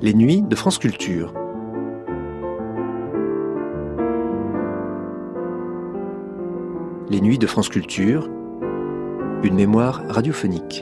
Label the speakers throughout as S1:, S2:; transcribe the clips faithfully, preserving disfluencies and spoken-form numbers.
S1: Les nuits de France Culture. Les nuits de France Culture, une mémoire radiophonique.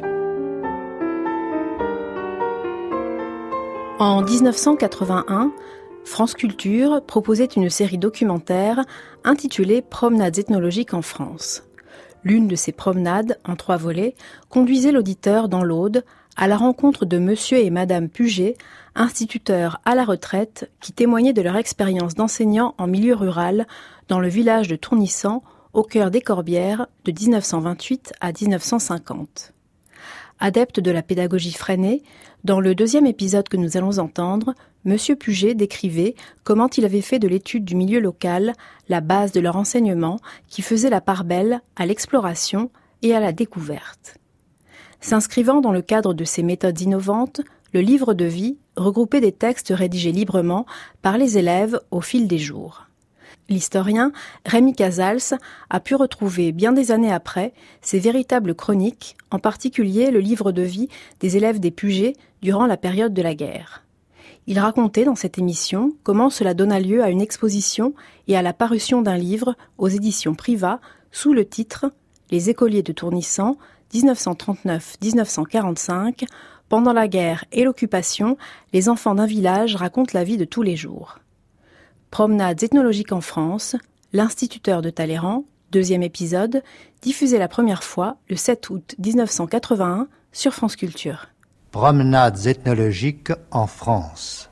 S2: En dix-neuf cent quatre-vingt-un, France Culture proposait une série documentaire intitulée « Promenades ethnologiques en France ». L'une de ces promenades, en trois volets, conduisait l'auditeur dans l'Aude à la rencontre de monsieur et madame Puget, instituteurs à la retraite qui témoignaient de leur expérience d'enseignants en milieu rural dans le village de Tournissan, au cœur des Corbières, de dix-neuf cent vingt-huit à dix-neuf cent cinquante. Adepte de la pédagogie freinée, dans le deuxième épisode que nous allons entendre, monsieur Puget décrivait comment il avait fait de l'étude du milieu local la base de leur enseignement qui faisait la part belle à l'exploration et à la découverte. S'inscrivant dans le cadre de ces méthodes innovantes, le livre de vie regroupait des textes rédigés librement par les élèves au fil des jours. L'historien Rémi Casals a pu retrouver bien des années après ces véritables chroniques, en particulier le livre de vie des élèves des Puget durant la période de la guerre. Il racontait dans cette émission comment cela donna lieu à une exposition et à la parution d'un livre aux éditions Privat sous le titre « Les écoliers de Tournissan, dix-neuf cent trente-neuf à dix-neuf cent quarante-cinq, pendant la guerre et l'occupation, les enfants d'un village racontent la vie de tous les jours ». Promenades ethnologiques en France, l'instituteur de Talleyrand, deuxième épisode, diffusé la première fois le sept août dix-neuf cent quatre-vingt-un sur France Culture.
S3: Promenades ethnologiques en France.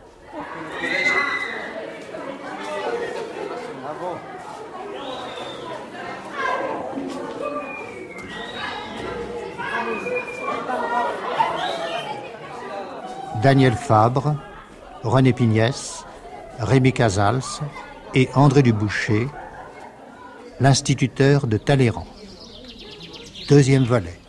S3: Daniel Fabre, René Pignès, Rémi Casals et André Duboucher, l'instituteur de Talleyrand. Deuxième volet.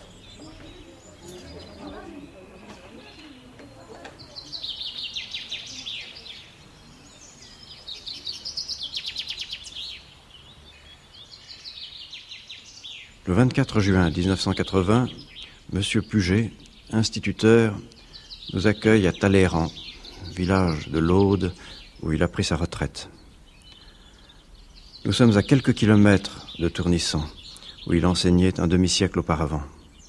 S4: Le vingt-quatre juin dix-neuf cent quatre-vingts, monsieur Puget, instituteur, nous accueille à Talleyrand, village de l'Aude, où il a pris sa retraite. Nous sommes à quelques kilomètres de Tournissan, où il enseignait un demi-siècle auparavant.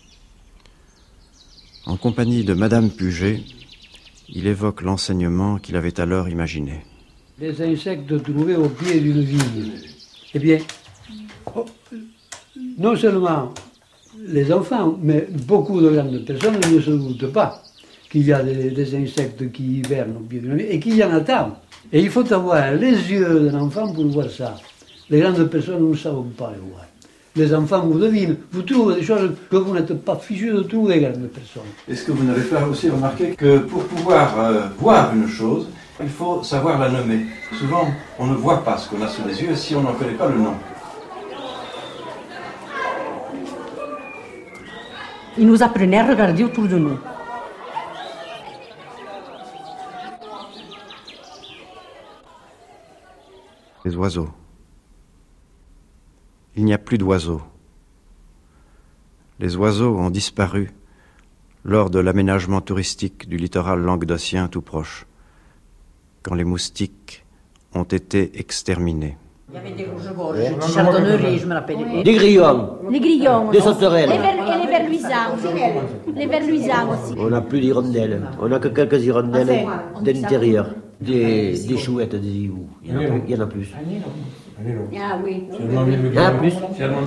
S4: En compagnie de madame Puget, il évoque l'enseignement qu'il avait alors imaginé.
S5: Les insectes trouvés au pied d'une vigne. Eh bien, non seulement les enfants, mais beaucoup de grandes personnes ne se doutent pas qu'il y a des, des insectes qui hivernent au pied d'une vigne et qu'il y en a tant. Et il faut avoir les yeux d'un enfant pour voir ça. Les grandes personnes ne savent pas les voir. Les enfants vous devinent, vous trouvez des choses que vous n'êtes pas fichus de trouver, grandes personnes.
S6: Est-ce que vous n'avez pas aussi remarqué que pour pouvoir euh, voir une chose, il faut savoir la nommer. Souvent, on ne voit pas ce qu'on a sous les yeux si on n'en connaît pas le nom.
S7: Il nous apprenait à regarder autour de nous.
S4: Les oiseaux. Il n'y a plus d'oiseaux. Les oiseaux ont disparu lors de l'aménagement touristique du littoral languedocien tout proche, quand les moustiques ont été exterminés.
S7: Il y avait des rouges-gorges, des chardonnerets, je me rappelle. Oui.
S8: Des grillons.
S9: Les grillons.
S8: Des sauterelles.
S9: Les ver- et les verluisants. Les verluisants aussi.
S8: On n'a plus d'hirondelles. On n'a que quelques hirondelles d'intérieur. Des, des chouettes, des hiboux. Il y en a, il y en a plus.
S9: Ah oui.
S8: Il y en a plus.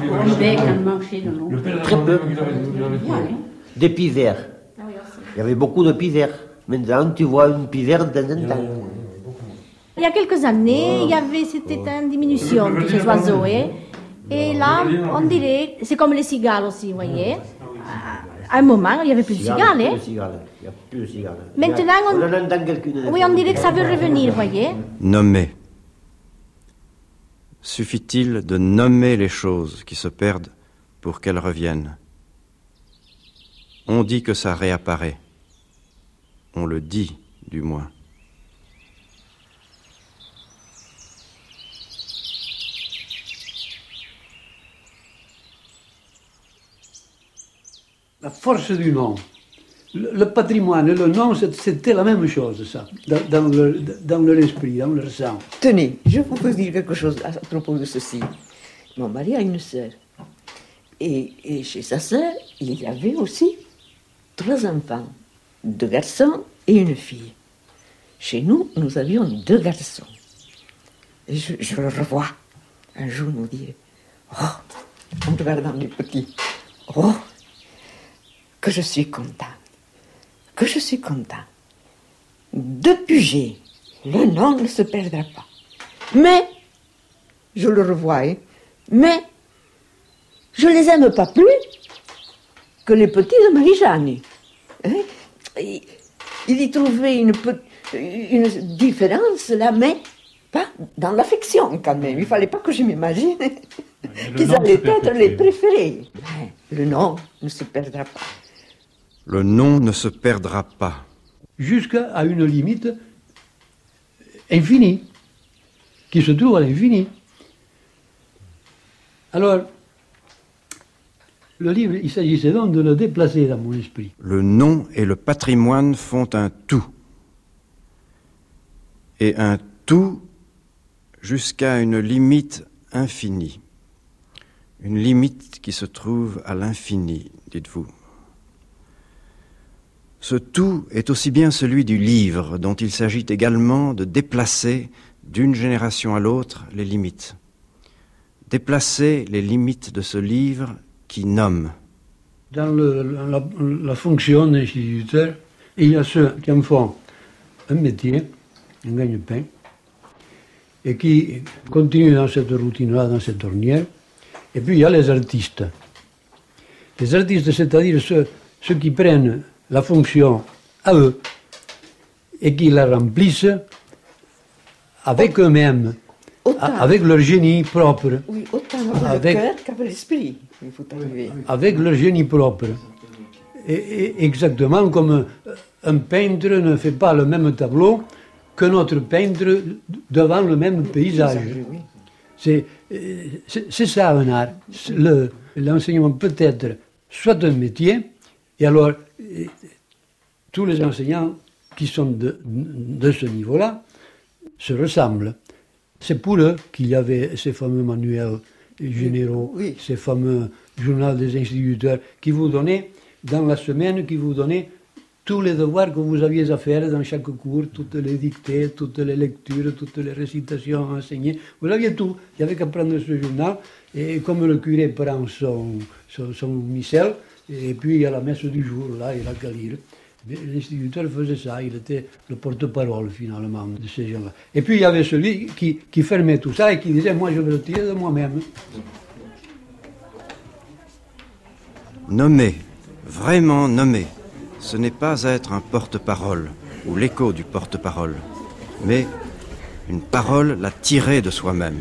S8: Très peu. Des pivers. Il y avait beaucoup de pivers. Maintenant, tu vois une pivère dans un temps.
S9: Il y a quelques années, il y avait, c'était en diminution de ces oiseaux. Hein. Et là, on dirait, c'est comme les cigales aussi, vous voyez. À un moment, il n'y avait plus de cigales. Hein.
S8: Il n'y a plus de cigales.
S9: Maintenant, on,
S8: on en entend quelqu'une.
S9: Oui, on dirait que ça veut revenir, vous voyez.
S4: Nommer. Suffit-il de nommer les choses qui se perdent pour qu'elles reviennent? On dit que ça réapparaît. On le dit, du moins.
S5: La force du nom. Le, le patrimoine et le nom, c'était la même chose, ça, dans, dans, le, dans leur esprit, dans leur sang.
S10: Tenez, je vous peux dire quelque chose à propos de ceci. Mon mari a une sœur. Et, et chez sa sœur, il y avait aussi trois enfants, deux garçons et une fille. Chez nous, nous avions deux garçons. Et je, je le revois. Un jour, nous dit, oh, en regardant les petits, oh, que je suis content, que je suis content. De Puget, le nom ne se perdra pas. Mais, je le revois, hein, mais, je les aime pas plus que les petits de Marie-Jeanne. Hein? Il y trouvait une, une différence là, mais pas dans l'affection quand même. Il ne fallait pas que je m'imagine qu'ils allaient être les préférés. Mais le nom ne se perdra pas.
S4: Le nom ne se perdra pas.
S5: Jusqu'à une limite infinie, qui se trouve à l'infini. Alors, le livre, il s'agissait donc de le déplacer dans mon esprit.
S4: Le nom et le patrimoine font un tout. Et un tout jusqu'à une limite infinie. Une limite qui se trouve à l'infini, dites-vous. Ce tout est aussi bien celui du livre, dont il s'agit également de déplacer d'une génération à l'autre les limites. Déplacer les limites de ce livre qui nomme.
S5: Dans le, la, la fonction d'instituteur, il y a ceux qui en font un métier, un gagne-pain, et qui continuent dans cette routine-là, dans cette ornière. Et puis il y a les artistes. Les artistes, c'est-à-dire ceux, ceux qui prennent la fonction à eux et qui la remplissent avec eux-mêmes, autant, avec leur génie propre.
S10: Oui, autant avec le cœur qu'avec l'esprit, il faut arriver.
S5: Avec leur génie propre. Et, et exactement comme un peintre ne fait pas le même tableau que notre peintre devant le même paysage. Oui. C'est, c'est, c'est ça un art. Le, l'enseignement peut être soit un métier, et alors tous les enseignants qui sont de, de ce niveau-là se ressemblent. C'est pour eux qu'il y avait ces fameux manuels généraux, oui. Ces fameux journaux des instituteurs qui vous donnaient, dans la semaine, qui vous donnaient tous les devoirs que vous aviez à faire dans chaque cours, toutes les dictées, toutes les lectures, toutes les récitations enseignées. Vous aviez tout. Il y avait qu'à prendre ce journal, et comme le curé prend son, son, son missel, et puis à la messe du jour, là, il a qu'à lire. L'instituteur faisait ça, il était le porte-parole finalement de ces gens-là. Et puis il y avait celui qui, qui fermait tout ça et qui disait, moi je vais le tirer de moi-même.
S4: Nommer, vraiment nommer, ce n'est pas être un porte-parole ou l'écho du porte-parole, mais une parole la tirer de soi-même.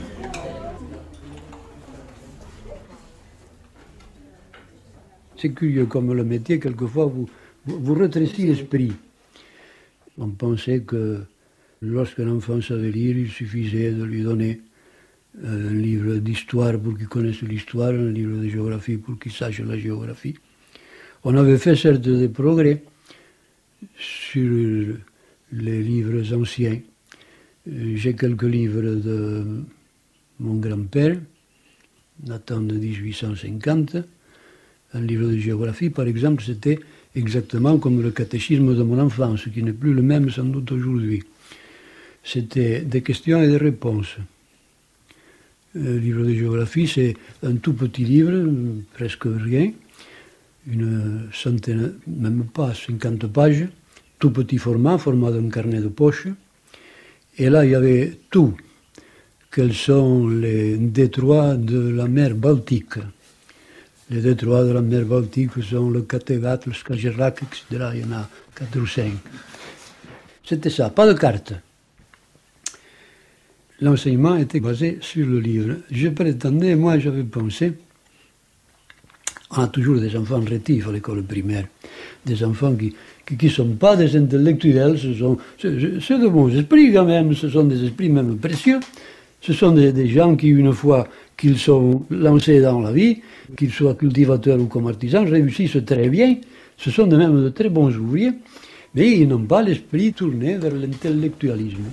S5: C'est curieux comme le métier, quelquefois, vous, vous, vous rétrécit l'esprit. On pensait que lorsqu'un enfant savait lire, il suffisait de lui donner un livre d'histoire pour qu'il connaisse l'histoire, un livre de géographie pour qu'il sache la géographie. On avait fait certes des progrès sur les livres anciens. J'ai quelques livres de mon grand-père, datant de dix-huit cent cinquante. Un livre de géographie, par exemple, c'était exactement comme le catéchisme de mon enfance, qui n'est plus le même sans doute aujourd'hui. C'était des questions et des réponses. Le livre de géographie, c'est un tout petit livre, presque rien, une centaine, même pas cinquante pages, tout petit format, format d'un carnet de poche. Et là, il y avait tout. Quels sont les détroits de la mer Baltique? Les détroits de la mer Baltique sont le Kattegat, le Skagerrak, et cetera. Il y en a quatre ou cinq. C'était ça, pas de carte. L'enseignement était basé sur le livre. Je prétendais, moi j'avais pensé, on a toujours des enfants rétifs à l'école primaire, des enfants qui ne qui, qui sont pas des intellectuels, ce sont c'est, c'est de bons esprits quand même, ce sont des esprits même précieux, ce sont des, des gens qui, une fois qu'ils sont lancés dans la vie, qu'ils soient cultivateurs ou comme artisans, réussissent très bien. Ce sont de même de très bons ouvriers, mais ils n'ont pas l'esprit tourné vers l'intellectualisme.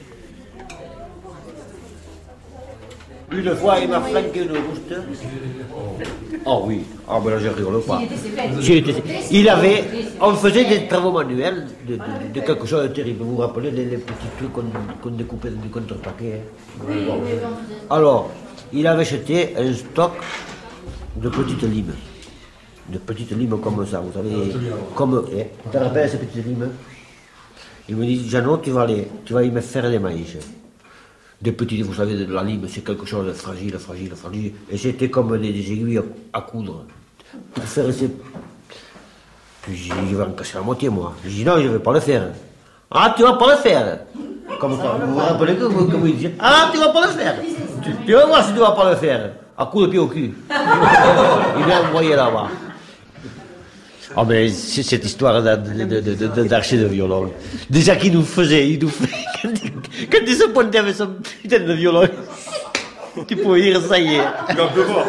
S8: Une fois, il m'a flanqué une rouste. Oh oui, ah ben là je rigole pas. Il avait, on faisait des travaux manuels de, de, de quelque chose de terrible. Vous vous rappelez les, les petits trucs qu'on qu'on découpait du contrepaquet. Hein? Alors, il avait acheté un stock de petites limes. De petites limes comme ça, vous savez, comme, eh, tu te rappelles ces petites limes? Il me dit, Jeannot, tu vas, les, tu vas y me faire des maïs. Des petites, vous savez, de la lime, c'est quelque chose de fragile, fragile, fragile. Et c'était comme des, des aiguilles à, à coudre. Pour faire ces... Puis j'ai dit, je vais en casser la moitié, moi. J'ai dit, non, je ne vais pas le faire. Ah, tu ne vas pas le faire. Comme ça, vous vous rappelez que vous, comme il disait, ah, tu ne vas pas le faire. Tu, tu vas voir si tu ne vas pas le faire. À coup de pied au cul. Il m'a envoyé là-bas. Oh mais c'est cette histoire d'archer de, de, de violon. Déjà qu'il nous faisait, il nous faisait, quand, il, quand il se pointait avec son putain de violon, tu pouvais dire ça y est. Il va pleuvoir.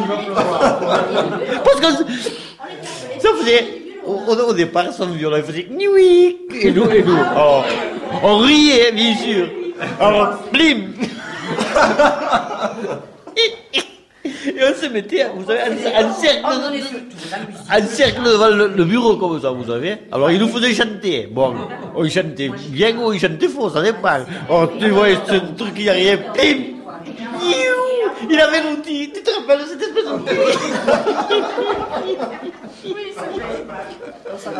S8: Parce que ça faisait, au, au départ, son violon, il faisait oui, et nous, et nous, oh, on riait, bien sûr. Alors, blim. Et on se mettait, vous savez, en cercle, en cercle devant le, le bureau comme ça, vous savez. Alors, il nous faisait chanter. Bon, on chantait bien ou on chantait faux, ça dépend. Oh, tu vois, ce truc qui arrivait, bim. Il avait l'outil, tu te rappelles de cette espèce d'outil? Oui, c'est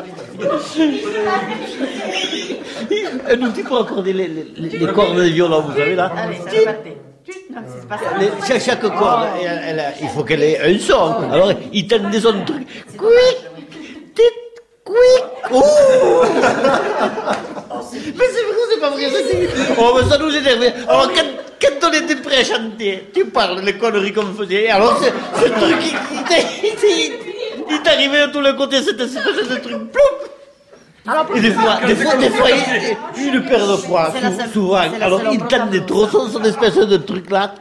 S8: vrai. Un outil pour accorder les, les, les cordes de violon, vous savez, là.
S7: Allez, c'est reparti. Non, c'est pas ça.
S8: Les, chaque, chaque corde, elle, elle a, il faut qu'elle ait un son. Alors, il tente des sons de trucs. Quick, tic, quick. Oh. Mais c'est vrai, c'est pas vrai. Oh, mais ça nous énervait. Alors, quand, quand on était prêt à chanter, tu parles des conneries qu'on faisait. Alors, ce, ce truc, il, il, il, il t'arrivait de tous les côtés, cette espèce de truc. Ploup. Alors, et des fois, des fois, des fois, il, une paire de fois, sou, souvent. Alors, il tente des trop son, son espèce de truc là.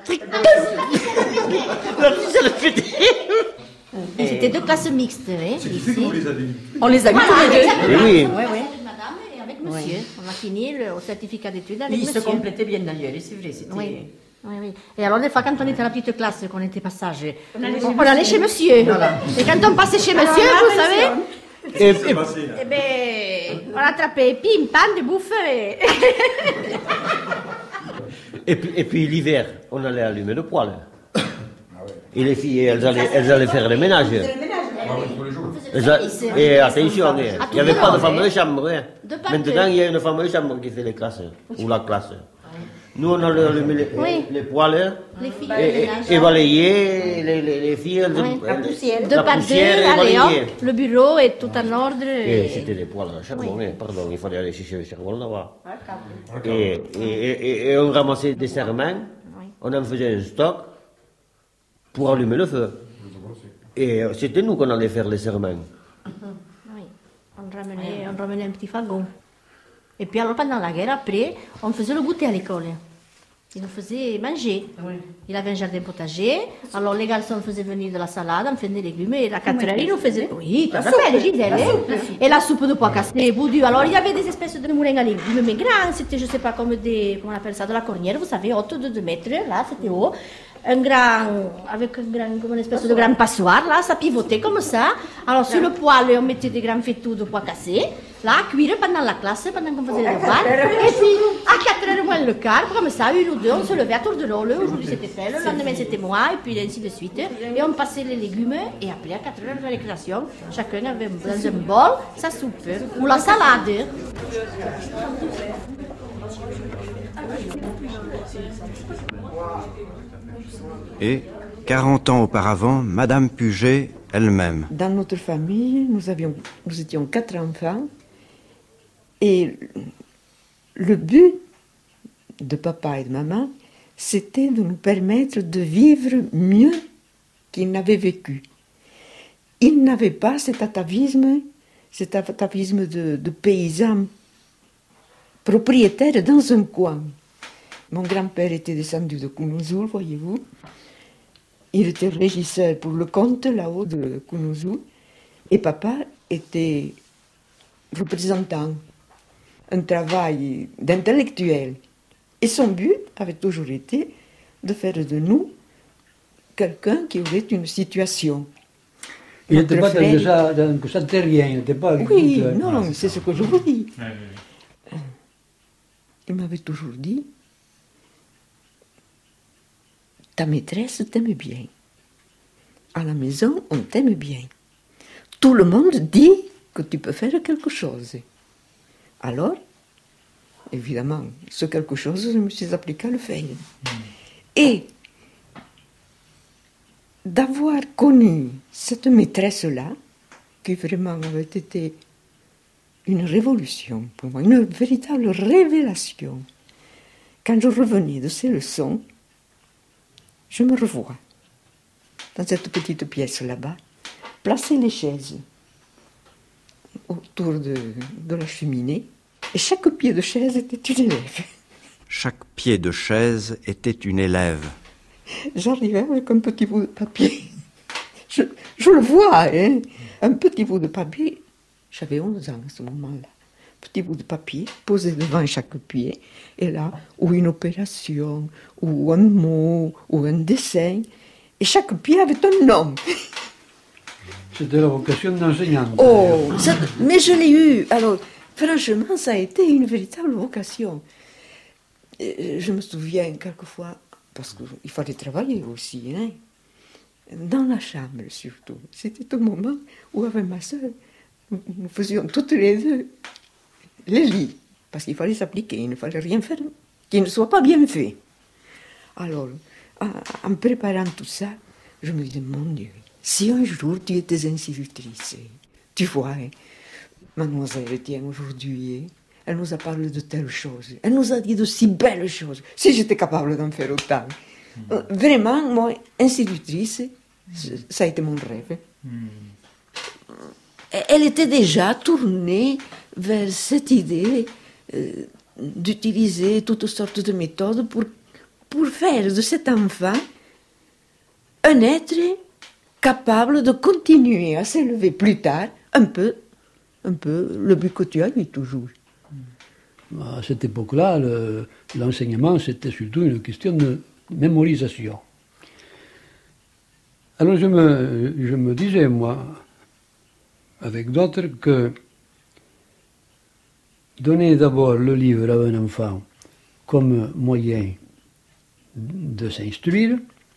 S8: La fille, ça le fait.
S9: C'était deux classes mixtes, hein.
S11: C'est qui fait que vous les avez mis?
S7: On les a mis tous les deux.
S8: Oui, oui.
S9: Oui, oui. Madame et avec monsieur. Oui. On a fini le au certificat d'études avec
S7: Ils
S9: monsieur.
S7: se complétaient bien d'ailleurs, c'est vrai. C'était...
S9: Oui. Oui, oui. Et alors, des fois, quand on était à la petite classe, qu'on était passage, on allait chez, on allait chez monsieur. Voilà. Et quand on passait chez monsieur, vous savez.
S8: Et, et,
S9: eh bien, on attrapait pim, pam, des bouffes. Et...
S8: et, puis, et puis l'hiver, on allait allumer le poêle. Et les filles, elles allaient, elles allaient faire le ménage. Et attention, il n'y avait pas de femme de chambre. Hein. Maintenant, il y a une femme de chambre qui fait les classes, ou la classe. Nous, on allait allumer les, oui. les poêles, les filles, et, et, et balayer les, les, les filles.
S9: Oui. La poussière. De
S8: la
S9: par
S8: poussière
S9: deux,
S8: et
S9: allez,
S8: balayer.
S9: Hop, le bureau est tout en ordre.
S8: Et, et c'était des poêles à charbon, oui. Pardon, il fallait aller chercher le charbon là-bas. Et, et, et, et on ramassait des serments, oui. On en faisait un stock pour allumer le feu. Et c'était nous qu'on allait faire les serments.
S9: Oui, on ramenait, on ramenait un petit fagon. Et puis alors pendant la guerre, après, on faisait le goûter à l'école. Il nous faisait manger. Oui. Il avait un jardin potager. Alors les garçons faisaient venir de la salade, on faisait des légumes. Et à quatre heures, ils nous faisaient... Oui, tu te rappelles, Gisèle. Et la soupe de pois cassés, boudu. Alors il y avait des espèces de moulins à légumes, mais grands. C'était, je ne sais pas, comme des... Comment on appelle ça? De la cornière, vous savez, haute de deux mètres. Là, c'était haut. Un grand, avec un grand, comme une espèce de grand passoire, là, ça pivotait comme ça. Alors, sur le poêle, on mettait des grands fétus de pois cassés, là, à cuire pendant la classe, pendant qu'on faisait les devoirs. Et puis, à quatre heures moins le quart, comme ça, une ou deux, on se levait à tour de rôle. Aujourd'hui, c'était fait, le lendemain, c'était moi, et puis ainsi de suite. Et on passait les légumes, et après, à quatre heures de récréation, chacun avait dans un bol sa soupe, ou la salade.
S4: Et, quarante ans auparavant, Madame Puget elle-même.
S10: Dans notre famille, nous, avions, nous étions quatre enfants. Et le but de papa et de maman, c'était de nous permettre de vivre mieux qu'ils n'avaient vécu. Ils n'avaient pas cet atavisme, cet atavisme de, de paysans propriétaires dans un coin. Mon grand-père était descendu de Kounouzou, voyez-vous. Il était régisseur pour le compte là-haut de Kounouzou. Et papa était représentant un travail d'intellectuel. Et son but avait toujours été de faire de nous quelqu'un qui aurait une situation.
S5: Il n'était pas dans ça, dans ça terrien, il n'était pas...
S10: Oui, non, c'est, c'est ce que je vous dis. Il m'avait toujours dit, ta maîtresse t'aime bien. À la maison, on t'aime bien. Tout le monde dit que tu peux faire quelque chose. Alors, évidemment, ce quelque chose, je me suis appliqué à le faire. Mm. Et d'avoir connu cette maîtresse-là, qui vraiment avait été une révolution pour moi, une véritable révélation. Quand je revenais de ces leçons, je me revois dans cette petite pièce là-bas, placer les chaises autour de, de la cheminée, et chaque pied de chaise était une élève.
S4: Chaque pied de chaise était une élève.
S10: J'arrivais avec un petit bout de papier. Je, je le vois, hein, un petit bout de papier. J'avais onze ans à ce moment-là. Petit bout de papier posé devant chaque pied, et là, ou une opération, ou un mot, ou un dessin, et chaque pied avait un nom.
S5: C'était la vocation d'enseignante.
S10: Oh, ça, mais je l'ai eu. Alors, franchement, ça a été une véritable vocation. Je me souviens quelquefois, parce qu'il fallait travailler aussi, hein, dans la chambre surtout. C'était un moment où, avec ma soeur, nous faisions toutes les deux les lits, parce qu'il fallait s'appliquer, il ne fallait rien faire qui ne soit pas bien fait. Alors, en préparant tout ça, je me disais, mon Dieu, si un jour tu étais institutrice, tu vois, hein, mademoiselle, tiens, aujourd'hui, elle nous a parlé de telles choses, elle nous a dit de si belles choses, si j'étais capable d'en faire autant. Mmh. Euh, vraiment, moi, institutrice, ça a été mon rêve. Mmh. Elle était déjà tournée vers cette idée euh, d'utiliser toutes sortes de méthodes pour, pour faire de cet enfant un être capable de continuer à s'élever plus tard, un peu, un peu le but que tu as eu toujours.
S5: À cette époque-là, le, l'enseignement, c'était surtout une question de mémorisation. Alors je me, je me disais, moi, avec d'autres, que donner d'abord le livre à un enfant comme moyen de s'instruire,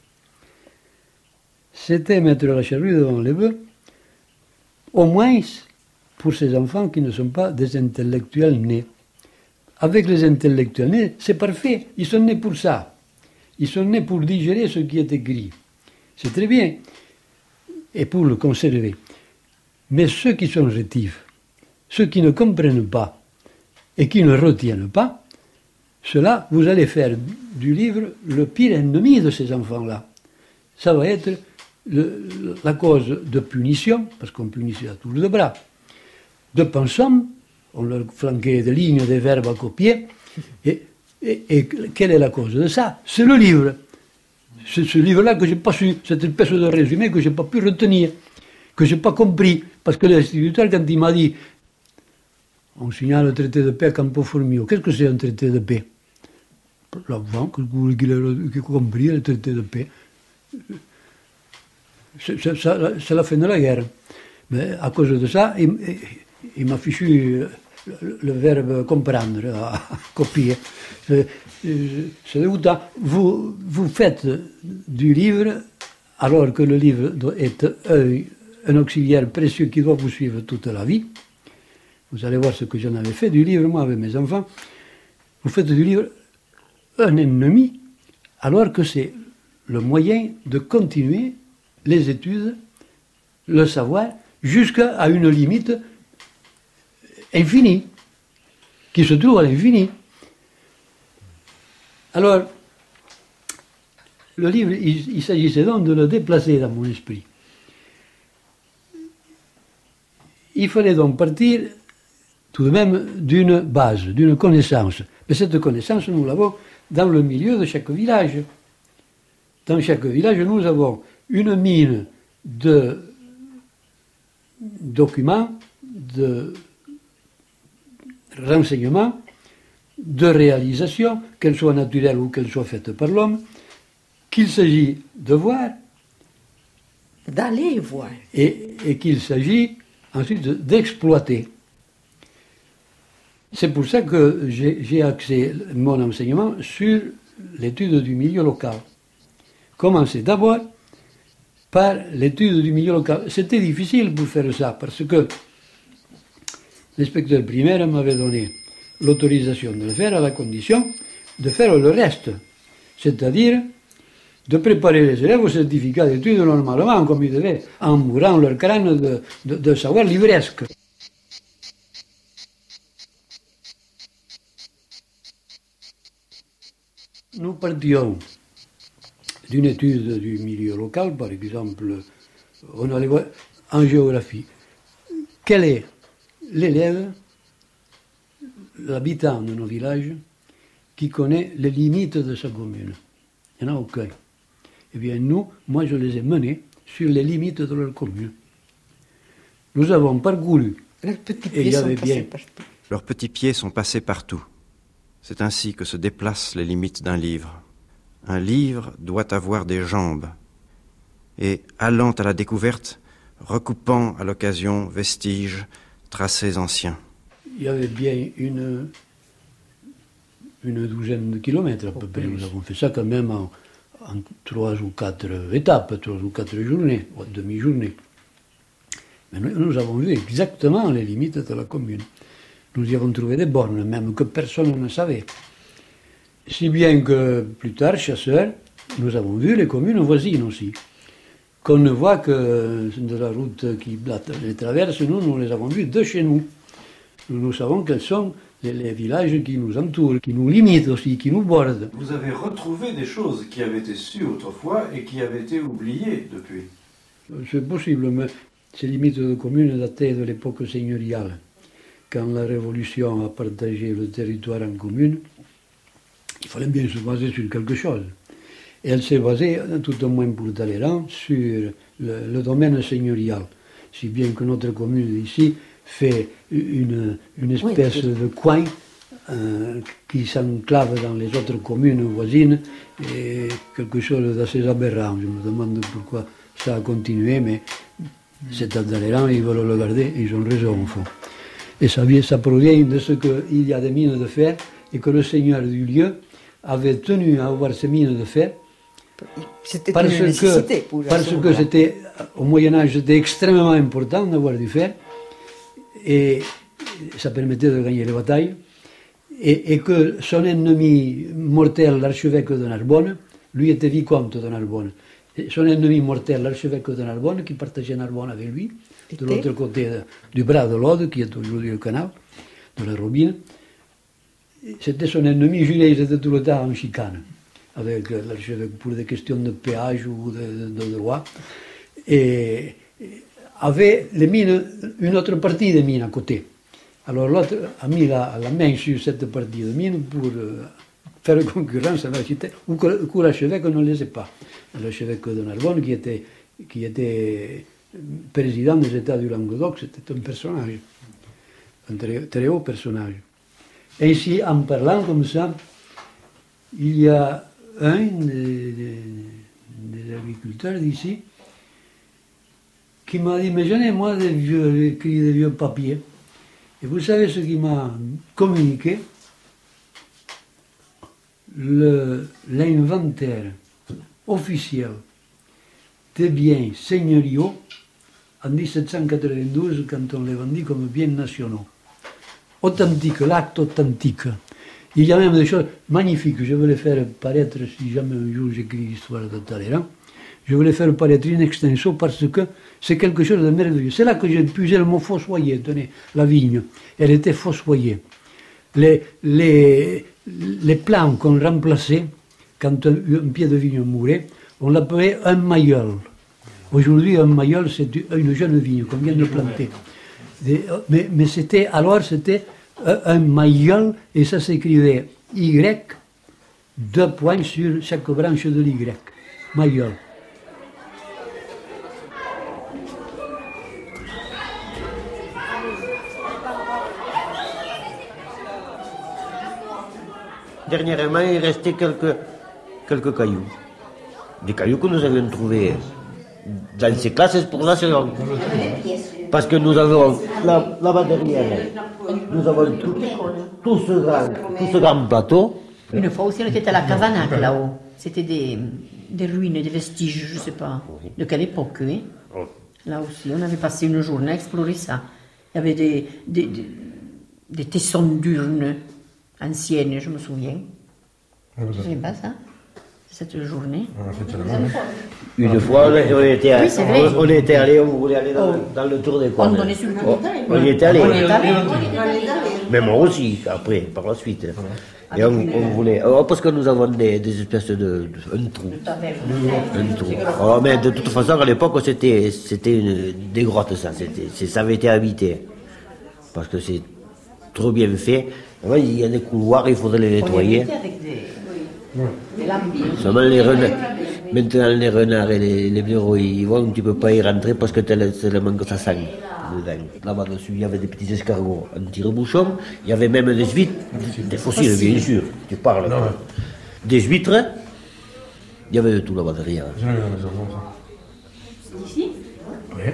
S5: c'était mettre la charrue devant les bœufs, au moins pour ces enfants qui ne sont pas des intellectuels nés. Avec les intellectuels nés, c'est parfait, ils sont nés pour ça. Ils sont nés pour digérer ce qui est écrit. C'est très bien, et pour le conserver. Mais ceux qui sont rétifs, ceux qui ne comprennent pas et qui ne retiennent pas, cela, vous allez faire du livre le pire ennemi de ces enfants-là. Ça va être le, la cause de punition, parce qu'on punissait à tour de bras, de pensum, on leur flanquait des lignes, des verbes à copier, et, et, et quelle est la cause de ça? C'est le livre. C'est ce livre-là que je n'ai pas su, cette espèce de résumé que je n'ai pas pu retenir, que je n'ai pas compris, parce que l'instituteur, quand il m'a dit on signale le traité de paix à Campo Formio, qu'est-ce que c'est un traité de paix? L'enfant, que vous voulez qu'il ait compris le traité de paix, c'est, c'est, c'est la fin de la guerre. Mais à cause de ça, il, il m'a fichu le, le verbe comprendre, à, à copier. C'est, c'est dégoûtant. Vous, vous faites du livre, alors que le livre est un, un auxiliaire précieux qui doit vous suivre toute la vie. Vous allez voir ce que j'en avais fait du livre, moi, avec mes enfants. Vous faites du livre un ennemi, alors que c'est le moyen de continuer les études, le savoir, jusqu'à une limite infinie, qui se trouve à l'infini. Alors, le livre, il, il s'agissait donc de le déplacer dans mon esprit. Il fallait donc partir tout de même d'une base, d'une connaissance. Mais cette connaissance, nous l'avons dans le milieu de chaque village. Dans chaque village, nous avons une mine de documents, de renseignements, de réalisation, qu'elles soient naturelles ou qu'elles soient faites par l'homme, qu'il s'agit de voir,
S10: d'aller voir,
S5: et, et qu'il s'agit ensuite d'exploiter. C'est pour ça que j'ai axé mon enseignement sur l'étude du milieu local. Commencer d'abord par l'étude du milieu local. C'était difficile pour faire ça, parce que l'inspecteur primaire m'avait donné l'autorisation de le faire à la condition de faire le reste, c'est-à-dire de préparer les élèves au certificat d'études normalement, comme ils devaient, en mourant leur crâne de, de, de savoir livresque. Nous partions d'une étude du milieu local, par exemple, on allait voir en géographie. Quel est l'élève, l'habitant de nos villages, qui connaît les limites de sa commune? Il n'y en a aucun. Eh bien, nous, moi, je les ai menés sur les limites de leur commune. Nous avons parcouru.
S10: Leurs petits
S5: et
S10: pieds
S5: il y
S10: sont
S5: avait
S10: passés
S5: bien.
S10: partout.
S4: Leurs petits pieds sont passés partout. C'est ainsi que se déplacent les limites d'un livre. Un livre doit avoir des jambes. Et, allant à la découverte, recoupant à l'occasion vestiges, tracés anciens.
S5: Il y avait bien une, une douzaine de kilomètres à peu près. Nous avons fait ça quand même en, en trois ou quatre étapes, trois ou quatre journées, ou demi-journées. Mais nous, nous avons vu exactement les limites de la commune. Nous y avons trouvé des bornes, même que personne ne savait. Si bien que plus tard, chasseurs, nous avons vu les communes voisines aussi. Qu'on ne voit que de la route qui les traverse, nous, nous les avons vues de chez nous. Nous, nous savons quels sont les, les villages qui nous entourent, qui nous limitent aussi, qui nous bordent.
S6: Vous avez retrouvé des choses qui avaient été sues autrefois et qui avaient été oubliées depuis.
S5: C'est possible, mais ces limites de communes dataient de l'époque seigneuriale. Quand la Révolution a partagé le territoire en communes, il fallait bien se baser sur quelque chose. Et elle s'est basée, tout au moins pour Talleyrand, sur le, le domaine seigneurial. Si bien que notre commune ici fait une, une espèce oui, de coin euh, qui s'enclave dans les autres communes voisines, et quelque chose d'assez aberrant. Je me demande pourquoi ça a continué, mais c'est à Talleyrand, ils veulent le garder, et ils ont raison au fond. Et ça, ça provient de ce qu'il y a des mines de fer, et que le seigneur du lieu avait tenu à avoir ces mines de fer,
S10: C'était
S5: parce
S10: une nécessité
S5: que,
S10: pour
S5: parce que c'était, au Moyen-Âge, c'était extrêmement important d'avoir du fer, et ça permettait de gagner les batailles, et, et que son ennemi mortel, l'archevêque de Narbonne, lui était vicomte de Narbonne. Et son ennemi mortel, l'archevêque de Narbonne, qui partageait Narbonne avec lui, de l'autre côté de, du bras de l'Aude, qui est aujourd'hui le canal, de la Robine, c'était son ennemi juré, ils étaient tout le temps en chicane avec l'archevêque pour des questions de péage ou de, de, de droit, et avait les mines, une autre partie des mines à côté. Alors l'autre a mis la, la main sur cette partie de mines pour euh, faire concurrence à l'architecte, ou que, que l'archevêque ne le sait pas. L'archevêque de Narbonne, qui était, qui était président des États du Languedoc, c'était un personnage, un très, très haut personnage. Et ici, en parlant comme ça, il y a un des, des, des agriculteurs d'ici qui m'a dit, mais j'en ai moi des vieux, écrit des vieux papiers. Et vous savez ce qu'il m'a communiqué? L'inventaire officiel des biens seigneuriaux en dix-sept cent quatre-vingt-douze, quand on les vendit comme biens nationaux. Authentique, l'acte authentique. Il y a même des choses magnifiques. Je vais les faire paraître, si jamais un jour j'écris l'histoire de Talleyrand, je vais les faire paraître in extenso parce que c'est quelque chose de merveilleux. C'est là que j'ai puisé le mot fossoyer. Tenez, la vigne, elle était fossoyée. Les, les, les plants qu'on remplaçait, quand un, un pied de vigne mourait, on l'appelait un mailleul. Aujourd'hui, un mailleul, c'est une jeune vigne qu'on vient de planter. Mais, mais c'était, alors, c'était un mailleul, et ça s'écrivait Y, deux points sur chaque branche de l'Y. Mailleul.
S8: Dernièrement, il restait quelques, quelques cailloux. Des cailloux que nous avions trouvés dans ces classes d'exploration. Parce que nous avons, là, là-bas derrière, nous avons tout, tout, ce grand, tout ce grand plateau.
S7: Une fois aussi, on était à la Cavanac, là-haut. C'était des, des ruines, des vestiges, je ne sais pas de quelle époque. Hein. Là aussi, on avait passé une journée à explorer ça. Il y avait des, des, des, des tessons d'urnes anciennes, je me souviens. Je ne sais pas ça, cette journée.
S8: Une fois, on était,
S7: oui, c'est vrai.
S8: on était allé, on voulait aller dans, dans le tour des coins.
S7: On donnait sur le
S8: oh, on y était allé.
S7: On y est allé.
S8: Mais moi aussi, après, par la suite. Et on, on voulait, oh, parce que nous avons des, des espèces de, de un trou. Un trou. Alors, mais de toute façon, à l'époque, c'était, c'était une, des grottes, ça. C'était, ça avait été habité. Parce que c'est trop bien fait. Alors, il y a des couloirs, il faudrait les nettoyer. Seulement les renards, maintenant les renards et les, les blaireaux, ils vont, tu ne peux pas y rentrer parce que c'est le manque que ça sang dedans. Là-bas dessus, il y avait des petits escargots en tire-bouchon, il y avait même des huîtres, des fossiles bien sûr, tu parles. Non, ouais. Des huîtres, il y avait de tout là-bas derrière.
S11: J'ai vu dans les enfants ça.
S7: C'est ici?
S11: Oui.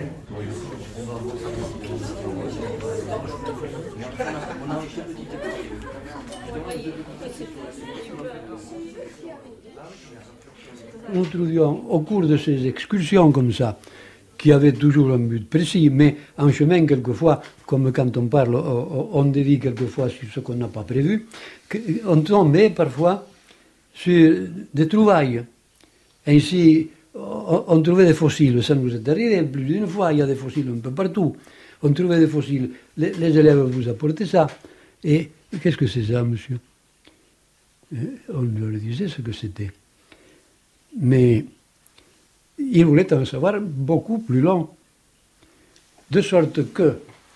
S5: Nous trouvions au cours de ces excursions comme ça, qui avaient toujours un but précis, mais en chemin quelquefois, comme quand on parle, on dévie quelquefois sur ce qu'on n'a pas prévu, on tombait parfois sur des trouvailles. Ainsi, on trouvait des fossiles, ça nous est arrivé plus d'une fois, il y a des fossiles un peu partout. On trouvait des fossiles, les, les élèves vous apportaient ça. Et qu'est-ce que c'est ça, monsieur? On leur disait ce que c'était. Mais ils voulaient en savoir beaucoup plus long. De sorte que,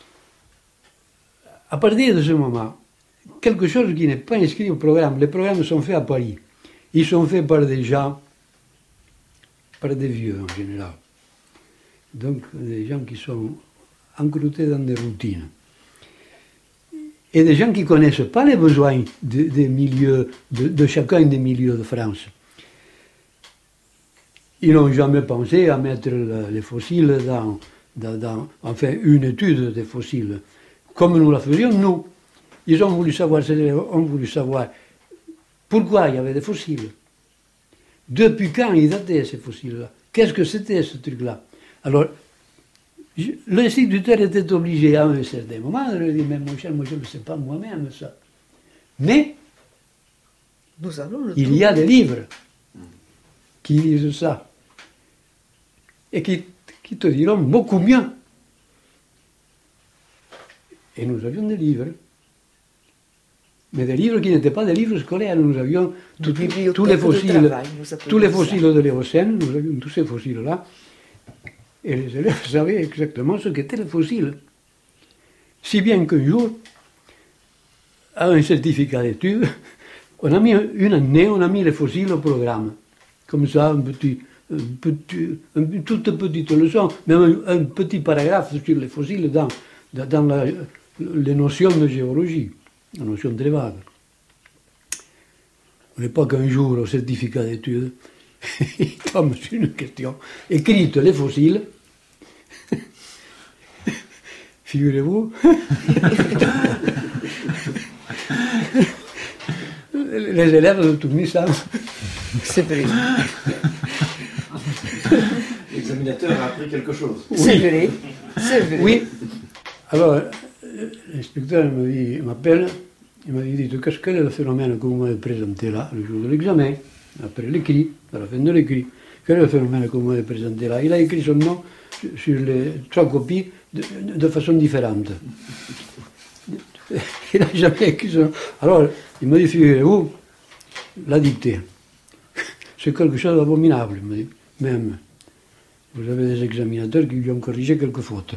S5: à partir de ce moment, quelque chose qui n'est pas inscrit au programme, les programmes sont faits à Paris. Ils sont faits par des gens, par des vieux en général. Donc des gens qui sont encroutés dans des routines. Et des gens qui ne connaissent pas les besoins de, des milieux, de, de chacun des milieux de France. Ils n'ont jamais pensé à mettre le, les fossiles dans, dans, dans, enfin, une étude des fossiles, comme nous la faisions nous. Ils ont voulu savoir, ont voulu savoir pourquoi il y avait des fossiles. Depuis quand ils dataient ces fossiles-là? Qu'est-ce que c'était ce truc-là? Alors, l'instituteur était obligé à un certain moment de lui dire, mais mon cher, moi je ne sais pas moi-même ça. Mais,
S10: Nous allons le
S5: il y a des livres qui disent ça. Et qui, qui te diront beaucoup mieux. Et nous avions des livres. Mais des livres qui n'étaient pas des livres scolaires. Nous avions tout, tous les fossiles, travail, tous les fossiles de l'Éocène, nous avions tous ces fossiles-là. Et les élèves savaient exactement ce qu'étaient les fossiles. Si bien qu'un jour, à un certificat d'études, on a mis une année, on a mis les fossiles au programme. Comme ça, un petit, un petit, une toute petite leçon, même un, un petit paragraphe sur les fossiles dans, dans la, les notions de géologie, la notion très vague. On n'est pas qu'un jour au certificat d'études, il tombe sur une question écrite les fossiles. Figurez-vous, les élèves ont tout mis ça.
S10: C'est vrai.
S6: L'examinateur a appris quelque chose.
S10: Oui. C'est vrai. C'est vrai.
S5: Oui. Alors, l'inspecteur m'appelle, il m'a dit, qu'est-ce que est le phénomène que vous m'avez présenté là, le jour de l'examen, après l'écrit, à la fin de l'écrit. Quel est le phénomène que vous m'avez présenté là? Il a écrit son nom sur les trois copies de, de façon différente. Il n'a jamais écrit son nom. Alors, il m'a dit, figurez-vous, la dictée. C'est quelque chose d'abominable, il m'a dit. Même, vous avez des examinateurs qui lui ont corrigé quelques fautes.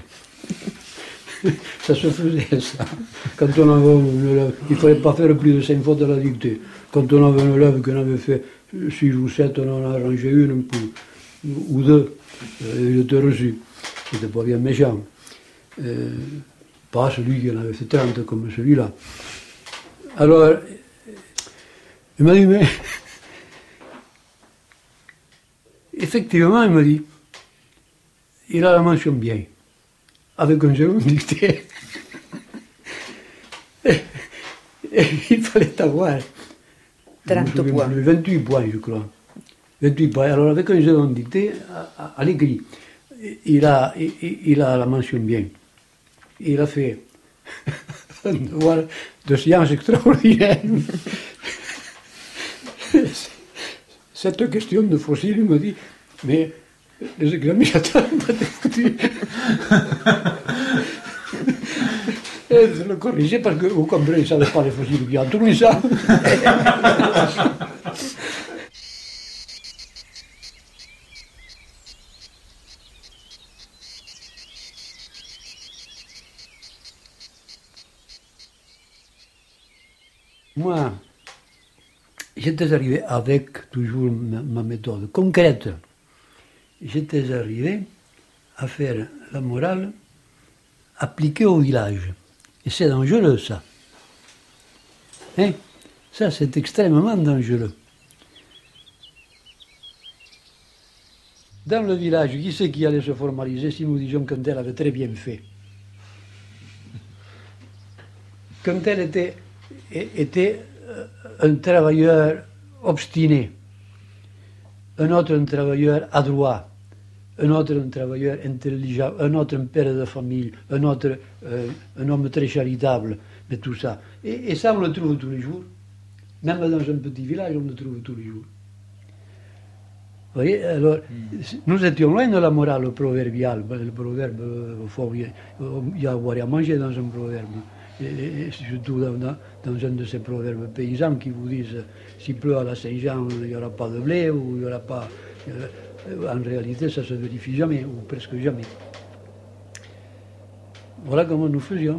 S5: Ça se faisait, ça. Quand on avait une élève, il ne fallait pas faire plus de cinq fautes à la dictée. Quand on avait un élève qui en avait fait six ou sept, on en a arrangé une pour, ou deux. Il était reçu. C'était pas bien méchant. Euh, pas celui qui en avait fait trente comme celui-là. Alors, Il m'a dit, mais... Effectivement, il m'a dit, il a la mention bien, avec un second dicté. et, et il fallait avoir
S10: trente points.
S5: vingt-huit points, je crois. vingt-huit points. Alors, avec un second dicté, à, à, à l'écrit, il a, il, il a la mention bien. Il a fait un devoir de science extraordinaire. Cette question de fossile, il me dit, mais les examinateurs n'ont pas été foutus. Et je le corrigeais parce que vous comprenez, ils ne savaient pas les fossiles qui entourent ça. Moi, j'étais arrivé avec toujours ma, ma méthode concrète. J'étais arrivé à faire la morale appliquée au village. Et c'est dangereux, ça. Hein? Ça, c'est extrêmement dangereux. Dans le village, qui c'est qui allait se formaliser si nous disions qu'un tel avait très bien fait? Qu'un tel était, était un travailleur obstiné, un autre un travailleur adroit, un autre un travailleur intelligent, un autre un père de famille, un autre euh, un homme très charitable, mais tout ça. Et, et ça, on le trouve tous les jours. Même dans un petit village, on le trouve tous les jours. Vous voyez, alors, mm. nous étions loin de la morale proverbiale. Le proverbe, il y a à boire et à manger dans un proverbe. Et, et surtout dans, dans, dans un de ces proverbes paysans qui vous disent s'il pleut à la Saint-Jean, il n'y aura pas de blé, ou il n'y aura pas... Euh, en réalité, ça ne se vérifie jamais, ou presque jamais. Voilà comment nous faisions.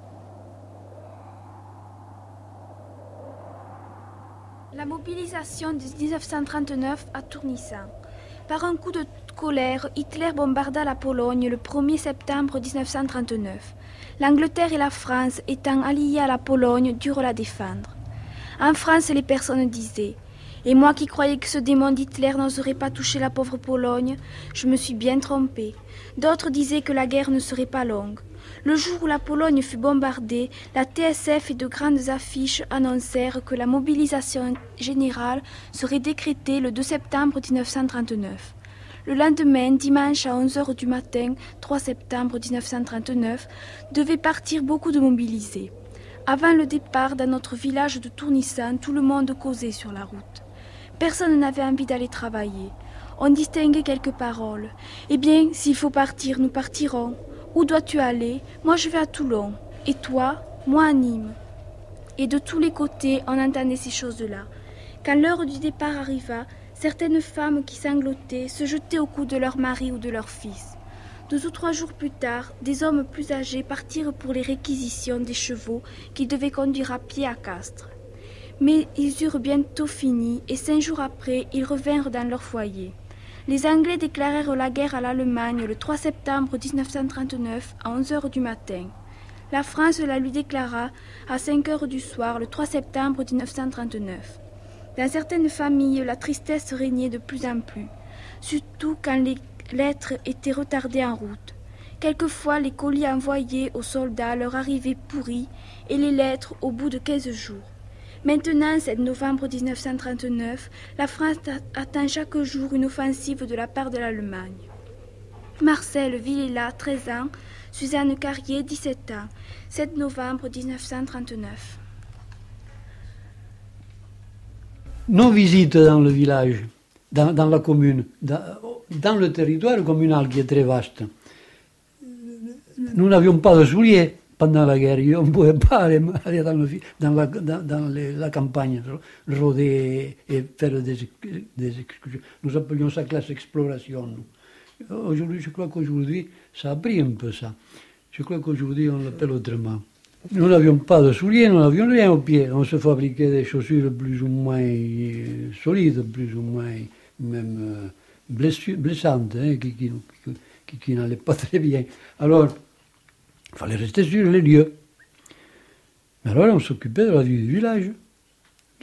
S11: La mobilisation de dix-neuf cent trente-neuf à Tournissan. Par un coup de colère, Hitler bombarda la Pologne le premier septembre mille neuf cent trente-neuf. L'Angleterre et la France, étant alliées à la Pologne, durent la défendre. En France, les personnes disaient « Et moi qui croyais que ce démon d'Hitler n'oserait pas toucher la pauvre Pologne, je me suis bien trompé. » D'autres disaient que la guerre ne serait pas longue. Le jour où la Pologne fut bombardée, la T S F et de grandes affiches annoncèrent que la mobilisation générale serait décrétée le deux septembre mille neuf cent trente-neuf. Le lendemain, dimanche à onze heures du matin, trois septembre mille neuf cent trente-neuf, devaient partir beaucoup de mobilisés. Avant le départ, dans notre village de Tournissan, tout le monde causait sur la route. Personne n'avait envie d'aller travailler. On distinguait quelques paroles. « Eh bien, s'il faut partir, nous partirons. Où dois-tu aller? Moi, je vais à Toulon. Et toi? Moi, à Nîmes. » Et de tous les côtés, on entendait ces choses-là. Quand l'heure du départ arriva, certaines femmes qui sanglotaient se jetaient au cou de leur mari ou de leur fils. Deux ou trois jours plus tard, des hommes plus âgés partirent pour les réquisitions des chevaux qu'ils devaient conduire à pied à Castres. Mais ils eurent bientôt fini et cinq jours après, ils revinrent dans leur foyer. Les Anglais déclarèrent la guerre à l'Allemagne le trois septembre mille neuf cent trente-neuf à onze heures du matin. La France la lui déclara à cinq heures du soir le trois septembre mille neuf cent trente-neuf. Dans certaines familles, la tristesse régnait de plus en plus, surtout quand les lettres étaient retardées en route. Quelquefois, les colis envoyés aux soldats leur arrivaient pourris et les lettres au bout de quinze jours. Maintenant, sept novembre mille neuf cent trente-neuf, la France attend chaque jour une offensive de la part de l'Allemagne. Marcel Villela, treize ans, Suzanne Carrier, dix-sept ans, sept novembre mille neuf cent trente-neuf.
S5: Nos visites dans le village, dans, dans la commune, dans, dans le territoire communal qui est très vaste, nous n'avions pas de souliers. Pendant la guerre, on ne pouvait pas aller, aller dans, le, dans, la, dans, dans les, la campagne, rôder et, et faire des, des excursions. Nous appelions ça classe exploration. Aujourd'hui, je crois qu'aujourd'hui, ça a pris un peu ça. Je crois qu'aujourd'hui, on l'appelle autrement. Nous n'avions pas de souliers, nous n'avions rien aux pieds. On se fabriquait des chaussures plus ou moins solides, plus ou moins même blessantes, hein, qui, qui, qui, qui n'allaient pas très bien. Alors, il fallait rester sur les lieux. Mais alors, on s'occupait de la vie du village.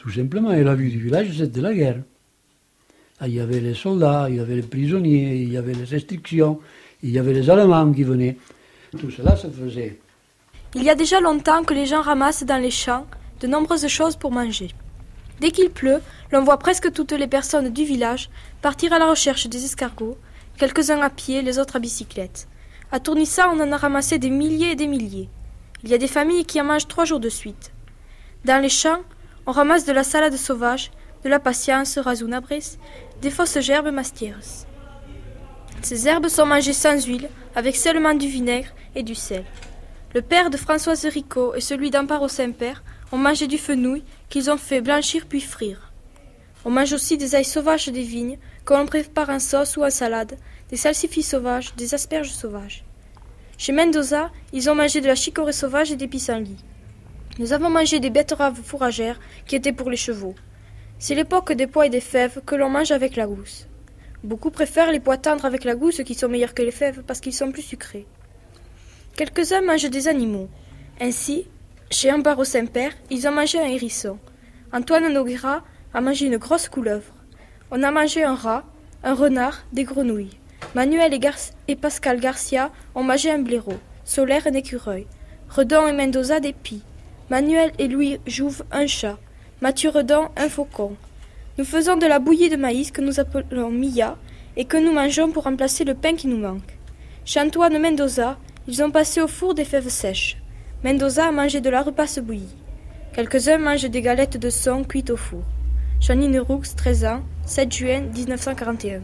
S5: Tout simplement, et la vue du village, c'était la guerre. Ah, il y avait les soldats, il y avait les prisonniers, il y avait les restrictions, il y avait les Allemands qui venaient. Tout cela se faisait.
S12: Il y a déjà longtemps que les gens ramassent dans les champs de nombreuses choses pour manger. Dès qu'il pleut, l'on voit presque toutes les personnes du village partir à la recherche des escargots, quelques-uns à pied, les autres à bicyclette. À Tournissant, on en a ramassé des milliers et des milliers. Il y a des familles qui en mangent trois jours de suite. Dans les champs, on ramasse de la salade sauvage, de la patience, razonabris, des fausses gerbes mastieres. Ces herbes sont mangées sans huile, avec seulement du vinaigre et du sel. Le père de Françoise Ricot et celui d'Amparo Saint-Père ont mangé du fenouil qu'ils ont fait blanchir puis frire. On mange aussi des ails sauvages des vignes, que l'on prépare en sauce ou en salade, des salsifis sauvages, des asperges sauvages. Chez Mendoza, ils ont mangé de la chicorée sauvage et des pissenlits. Nous avons mangé des betteraves fourragères qui étaient pour les chevaux. C'est l'époque des pois et des fèves que l'on mange avec la gousse. Beaucoup préfèrent les pois tendres avec la gousse qui sont meilleurs que les fèves parce qu'ils sont plus sucrés. Quelques-uns mangent des animaux. Ainsi, chez Amparo Saint-Père, ils ont mangé un hérisson. Antoine Noguera a mangé une grosse couleuvre. On a mangé un rat, un renard, des grenouilles. Manuel et, Gar- et Pascal Garcia ont mangé un blaireau. Solaire un écureuil. Redon et Mendoza des pies. Manuel et Louis Jouve un chat. Mathieu Redon un faucon. Nous faisons de la bouillie de maïs que nous appelons milla et que nous mangeons pour remplacer le pain qui nous manque. Chez Antoine Mendoza, ils ont passé au four des fèves sèches. Mendoza a mangé de la repasse bouillie. Quelques-uns mangent des galettes de son cuites au four. Janine Roux, treize ans, sept juin dix-neuf cent quarante et un.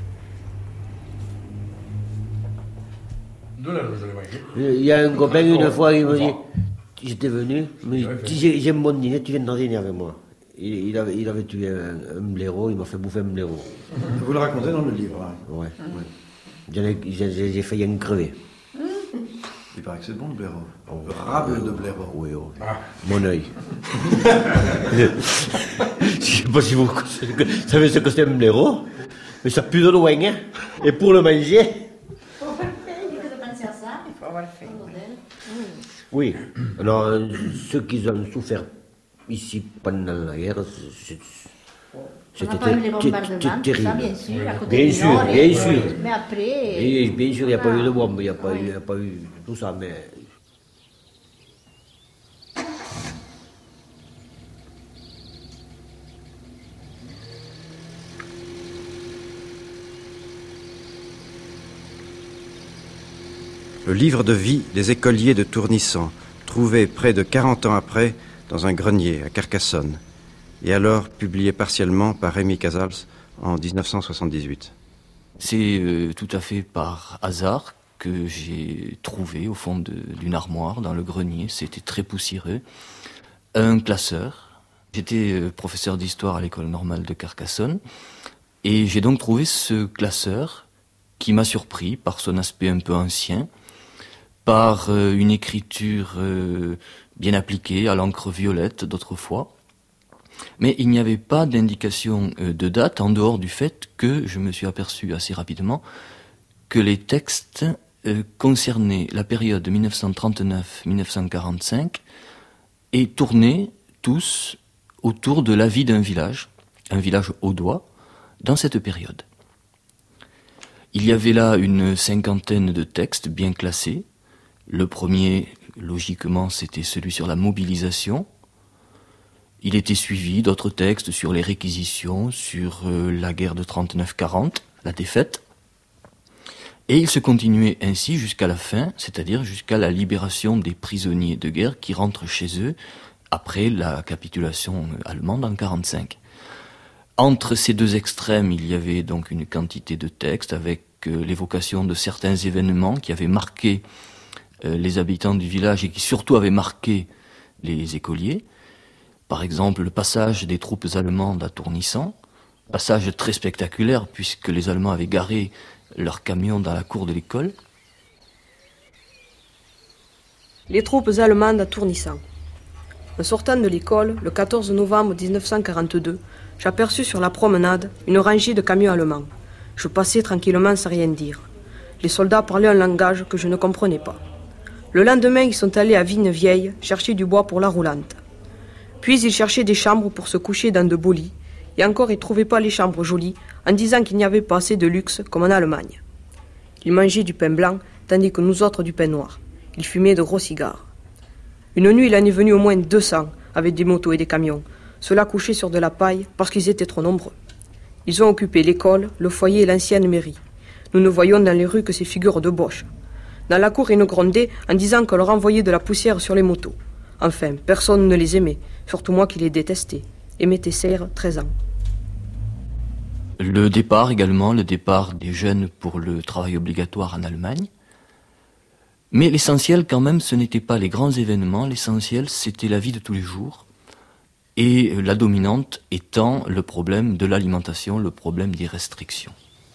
S8: Il y a un copain une fois qui me dit, j'étais venu, il me dit, j'ai, j'ai un bon dîner, tu viens de dîner avec moi. Il, il, avait, il avait tué un, un blaireau, il m'a fait bouffer un blaireau.
S6: Vous le racontez dans le livre, hein.
S8: Ouais, ouais. J'en ai, j'ai, j'ai failli en crever.
S6: Il paraît que c'est bon le blaireau. Oh, rable de blaireau.
S8: Oui, oui. Ah. Mon œil. Je ne sais pas si vous savez ce que c'est un blaireau, mais ça pue de loin, hein. Et pour le manger. Oui, alors ceux qui ont souffert ici pendant la guerre, c'est, c'était terrible. Ça, bien sûr, à côté bien sûr, nord, bien et, sûr. Mais après. Et, bien sûr, il n'y a pas eu de bombe, il n'y a, ouais. a pas eu tout ça, mais.
S4: Le livre de vie des écoliers de Tournissant, trouvé près de quarante ans après dans un grenier à Carcassonne, et alors publié partiellement par Rémi Casals en dix-neuf cent soixante-dix-huit.
S13: C'est euh, tout à fait par hasard que j'ai trouvé au fond de, d'une armoire dans le grenier, c'était très poussiéreux, un classeur. J'étais euh, professeur d'histoire à l'école normale de Carcassonne, et j'ai donc trouvé ce classeur qui m'a surpris par son aspect un peu ancien, par euh, une écriture euh, bien appliquée à l'encre violette d'autrefois. Mais il n'y avait pas d'indication euh, de date en dehors du fait que je me suis aperçu assez rapidement que les textes euh, concernaient la période dix-neuf cent trente-neuf à dix-neuf cent quarante-cinq et tournaient tous autour de la vie d'un village, un village audois, dans cette période. Il y avait là une cinquantaine de textes bien classés. Le premier, logiquement, c'était celui sur la mobilisation. Il était suivi d'autres textes sur les réquisitions, sur euh, la guerre de trente-neuf quarante, la défaite. Et il se continuait ainsi jusqu'à la fin, c'est-à-dire jusqu'à la libération des prisonniers de guerre qui rentrent chez eux après la capitulation allemande en quarante-cinq. Entre ces deux extrêmes, il y avait donc une quantité de textes avec euh, l'évocation de certains événements qui avaient marqué euh, les habitants du village et qui surtout avaient marqué les écoliers. Par exemple, le passage des troupes allemandes à Tournissant, passage très spectaculaire puisque les Allemands avaient garé leurs camions dans la cour de l'école.
S14: Les troupes allemandes à Tournissant. En sortant de l'école, le quatorze novembre dix-neuf cent quarante-deux, j'aperçus sur la promenade une rangée de camions allemands. Je passais tranquillement sans rien dire. Les soldats parlaient un langage que je ne comprenais pas. Le lendemain, ils sont allés à Vigne-Vieille chercher du bois pour la roulante. Puis il cherchait des chambres pour se coucher dans de beaux lits, et encore il ne trouvait pas les chambres jolies, en disant qu'il n'y avait pas assez de luxe comme en Allemagne. Il mangeait du pain blanc, tandis que nous autres du pain noir. Il fumait de gros cigares. Une nuit, il en est venu au moins deux cents, avec des motos et des camions. Ceux-là couchaient sur de la paille parce qu'ils étaient trop nombreux. Ils ont occupé l'école, le foyer et l'ancienne mairie. Nous ne voyions dans les rues que ces figures de boches. Dans la cour, ils nous grondaient en disant qu'on leur envoyait de la poussière sur les motos. Enfin, personne ne les aimait, surtout moi qui les détestais. Aimé Tesser, treize ans.
S13: Le départ également, le départ des jeunes pour le travail obligatoire en Allemagne. Mais l'essentiel quand même, ce n'était pas les grands événements, l'essentiel c'était la vie de tous les jours. Et la dominante étant le problème de l'alimentation, le problème des restrictions.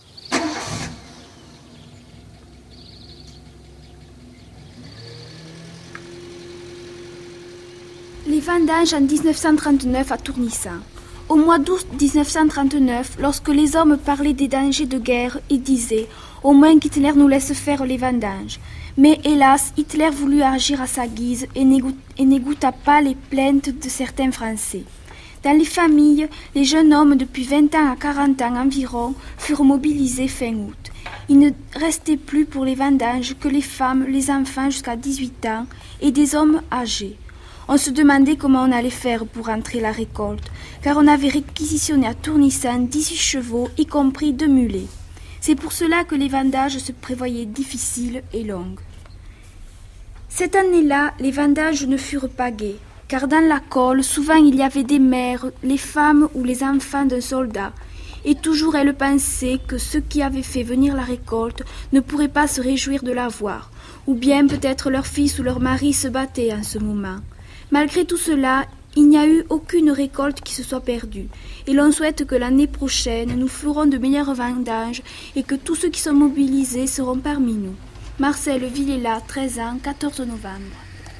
S11: Les vendanges en dix-neuf cent trente-neuf à Tournissan. Au mois d'août dix-neuf cent trente-neuf, lorsque les hommes parlaient des dangers de guerre, ils disaient « Au moins qu'Hitler nous laisse faire les vendanges ». Mais hélas, Hitler voulut agir à sa guise et n'écouta pas les plaintes de certains Français. Dans les familles, les jeunes hommes depuis vingt ans à quarante ans environ furent mobilisés fin août. Il ne restait plus pour les vendanges que les femmes, les enfants jusqu'à dix-huit ans et des hommes âgés. On se demandait comment on allait faire pour entrer la récolte, car on avait réquisitionné à Tournissan dix-huit chevaux, y compris deux mulets. C'est pour cela que les vendages se prévoyaient difficiles et longues. Cette année-là, les vendages ne furent pas gais, car dans la colle, souvent il y avait des mères, les femmes ou les enfants d'un soldat, et toujours elles pensaient que ceux qui avaient fait venir la récolte ne pourraient pas se réjouir de la voir, ou bien peut-être leur fils ou leur mari se battait en ce moment. Malgré tout cela, il n'y a eu aucune récolte qui se soit perdue, et l'on souhaite que l'année prochaine, nous ferons de meilleures vendanges et que tous ceux qui sont mobilisés seront parmi nous. Marcel Villela, treize ans, quatorze novembre.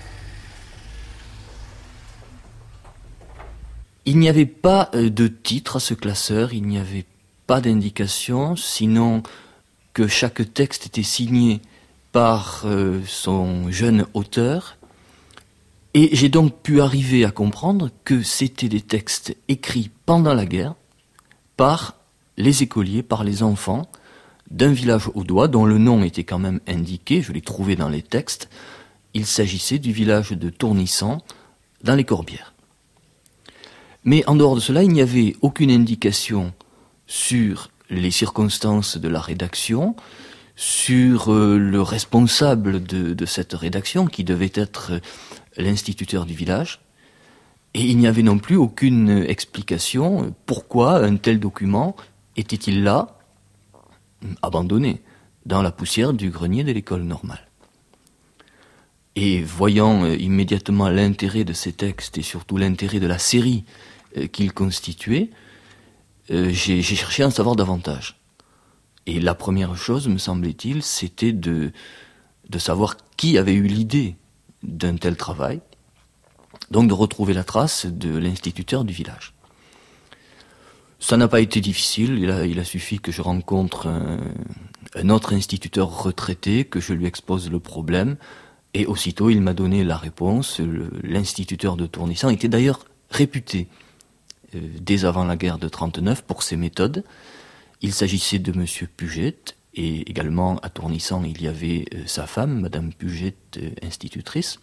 S13: Il n'y avait pas de titre à ce classeur, il n'y avait pas d'indication, sinon que chaque texte était signé par euh, son jeune auteur. Et j'ai donc pu arriver à comprendre que c'était des textes écrits pendant la guerre par les écoliers, par les enfants d'un village audois dont le nom était quand même indiqué, je l'ai trouvé dans les textes. Il s'agissait du village de Tournissan dans les Corbières. Mais en dehors de cela, il n'y avait aucune indication sur les circonstances de la rédaction, sur euh, le responsable de, de cette rédaction qui devait être l'instituteur du village, et il n'y avait non plus aucune explication pourquoi un tel document était-il là, abandonné, dans la poussière du grenier de l'école normale. Et voyant euh, immédiatement l'intérêt de ces textes et surtout l'intérêt de la série euh, qu'ils constituaient, euh, j'ai, j'ai cherché à en savoir davantage. Et la première chose, me semblait-il, c'était de, de savoir qui avait eu l'idée d'un tel travail, donc de retrouver la trace de l'instituteur du village. Ça n'a pas été difficile, il a, il a suffi que je rencontre un, un autre instituteur retraité, que je lui expose le problème, et aussitôt il m'a donné la réponse. Le, l'instituteur de Tournissan était d'ailleurs réputé euh, dès avant la guerre de trente-neuf pour ses méthodes. Il s'agissait de monsieur Puget, et également à Tournissan il y avait euh, sa femme, madame Puget, euh, institutrice.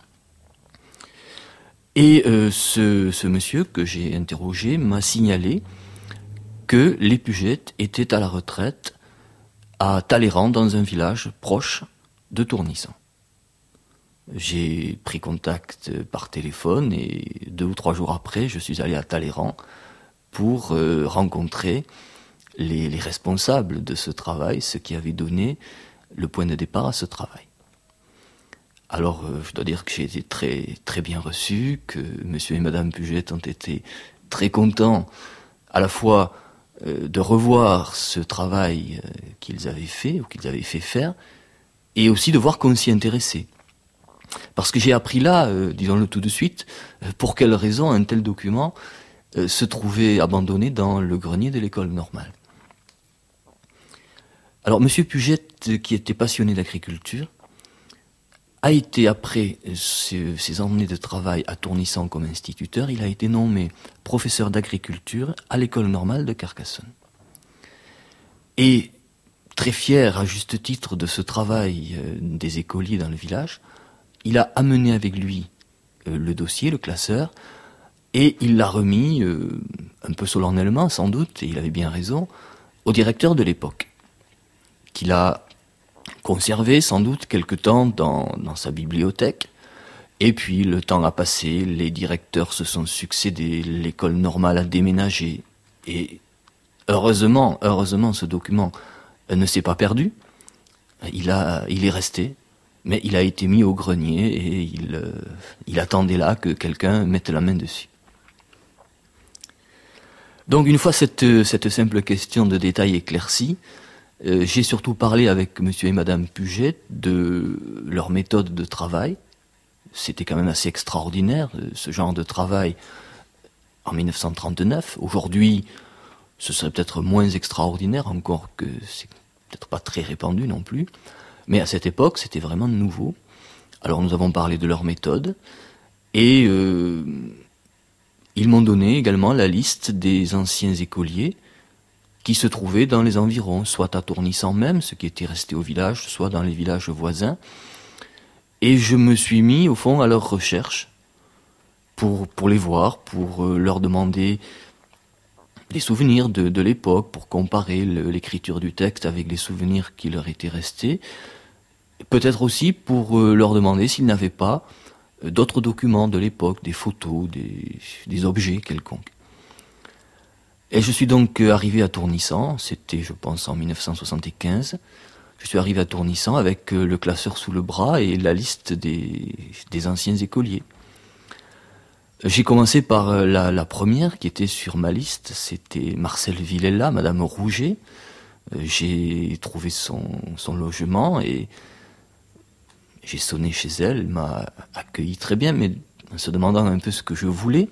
S13: Et euh, ce, ce monsieur que j'ai interrogé m'a signalé que les Puget étaient à la retraite à Talleyrand, dans un village proche de Tournissan. J'ai pris contact par téléphone et deux ou trois jours après, je suis allé à Talleyrand pour euh, rencontrer les, les responsables de ce travail, ceux qui avaient donné le point de départ à ce travail. Alors, euh, je dois dire que j'ai été très, très bien reçu, que monsieur et madame Puget ont été très contents à la fois euh, de revoir ce travail euh, qu'ils avaient fait, ou qu'ils avaient fait faire, et aussi de voir qu'on s'y intéressait. Parce que j'ai appris là, euh, disons-le tout de suite, euh, pour quelle raison un tel document euh, se trouvait abandonné dans le grenier de l'école normale. Alors, monsieur Puget, qui était passionné d'agriculture, a été, après ses, ses années de travail à Tournissan comme instituteur, il a été nommé professeur d'agriculture à l'école normale de Carcassonne. Et très fier, à juste titre, de ce travail euh, des écoliers dans le village, il a amené avec lui euh, le dossier, le classeur, et il l'a remis, euh, un peu solennellement sans doute, et il avait bien raison, au directeur de l'époque, qu'il a conservé sans doute quelque temps dans, dans sa bibliothèque. Et puis le temps a passé, les directeurs se sont succédés, l'école normale a déménagé, et heureusement, heureusement ce document ne s'est pas perdu, il, a, il est resté, mais il a été mis au grenier et il, euh, il attendait là que quelqu'un mette la main dessus. Donc une fois cette, cette simple question de détail éclaircie, euh, j'ai surtout parlé avec monsieur et madame Puget de leur méthode de travail. C'était quand même assez extraordinaire, ce genre de travail en mille neuf cent trente-neuf. Aujourd'hui, ce serait peut-être moins extraordinaire, encore que c'est peut-être pas très répandu non plus. Mais à cette époque, c'était vraiment nouveau. Alors nous avons parlé de leur méthode, et euh, ils m'ont donné également la liste des anciens écoliers qui se trouvaient dans les environs, soit à Tournissan même, ceux qui étaient restés au village, soit dans les villages voisins. Et je me suis mis, au fond, à leur recherche pour, pour les voir, pour euh, leur demander des souvenirs de, de l'époque, pour comparer le, l'écriture du texte avec les souvenirs qui leur étaient restés. Peut-être aussi pour euh, leur demander s'ils n'avaient pas euh, d'autres documents de l'époque, des photos, des, des objets quelconques. Et je suis donc euh, arrivé à Tournissan, c'était je pense en mille neuf cent soixante-quinze. Je suis arrivé à Tournissan avec euh, le classeur sous le bras et la liste des, des anciens écoliers. J'ai commencé par euh, la, la première qui était sur ma liste, c'était Marcel Villela, Madame Rouget. Euh, j'ai trouvé son, son logement et j'ai sonné chez elle, elle m'a accueilli très bien, mais en se demandant un peu ce que je voulais.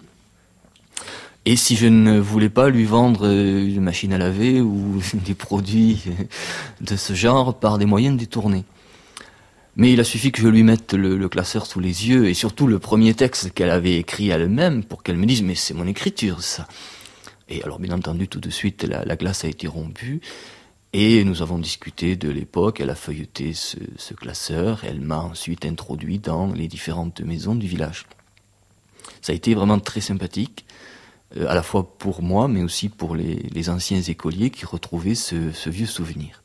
S13: Et si je ne voulais pas lui vendre une machine à laver ou des produits de ce genre par des moyens détournés. Mais il a suffi que je lui mette le, le classeur sous les yeux, et surtout le premier texte qu'elle avait écrit elle-même, pour qu'elle me dise « mais c'est mon écriture, ça !» Et alors bien entendu, tout de suite, la, la glace a été rompue, et nous avons discuté de l'époque, elle a feuilleté ce, ce classeur, elle m'a ensuite introduit dans les différentes maisons du village. Ça a été vraiment très sympathique, euh, à la fois pour moi, mais aussi pour les, les anciens écoliers qui retrouvaient ce, ce vieux souvenir.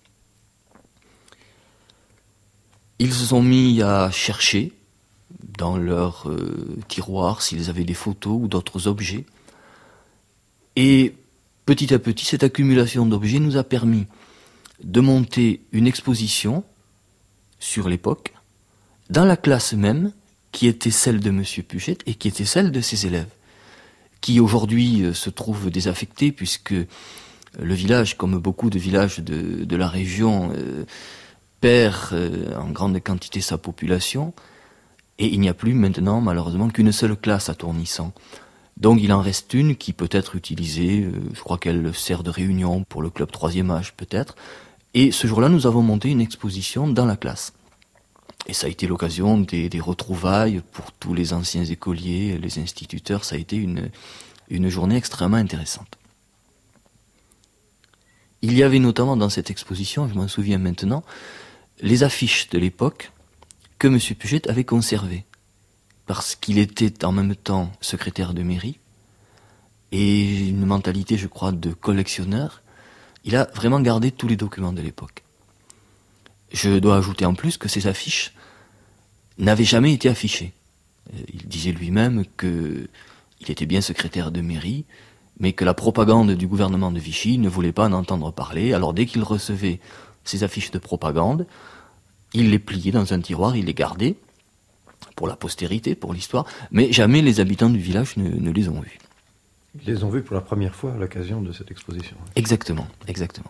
S13: Ils se sont mis à chercher dans leurs euh, tiroirs s'ils avaient des photos ou d'autres objets. Et petit à petit, cette accumulation d'objets nous a permis de monter une exposition sur l'époque, dans la classe même, qui était celle de monsieur Puget et qui était celle de ses élèves, qui aujourd'hui euh, se trouvent désaffectés puisque le village, comme beaucoup de villages de, de la région, euh, perd euh, en grande quantité sa population, et il n'y a plus maintenant malheureusement qu'une seule classe à Tournissan. Donc il en reste une qui peut être utilisée, euh, je crois qu'elle sert de réunion pour le club troisième âge peut-être, et ce jour-là nous avons monté une exposition dans la classe. Et ça a été l'occasion des, des retrouvailles pour tous les anciens écoliers, les instituteurs, ça a été une, une journée extrêmement intéressante. Il y avait notamment dans cette exposition, je m'en souviens maintenant, les affiches de l'époque que M. Puget avait conservées, parce qu'il était en même temps secrétaire de mairie et une mentalité, je crois, de collectionneur. Il a vraiment gardé tous les documents de l'époque. Je dois ajouter en plus que ces affiches n'avaient jamais été affichées. Il disait lui-même qu'il était bien secrétaire de mairie, mais que la propagande du gouvernement de Vichy ne voulait pas en entendre parler. Alors dès qu'il recevait ces affiches de propagande, il les pliait dans un tiroir, il les gardait pour la postérité, pour l'histoire, mais jamais les habitants du village ne, ne les ont vus.
S6: Ils les ont vus pour la première fois à l'occasion de cette exposition.
S13: Exactement, exactement.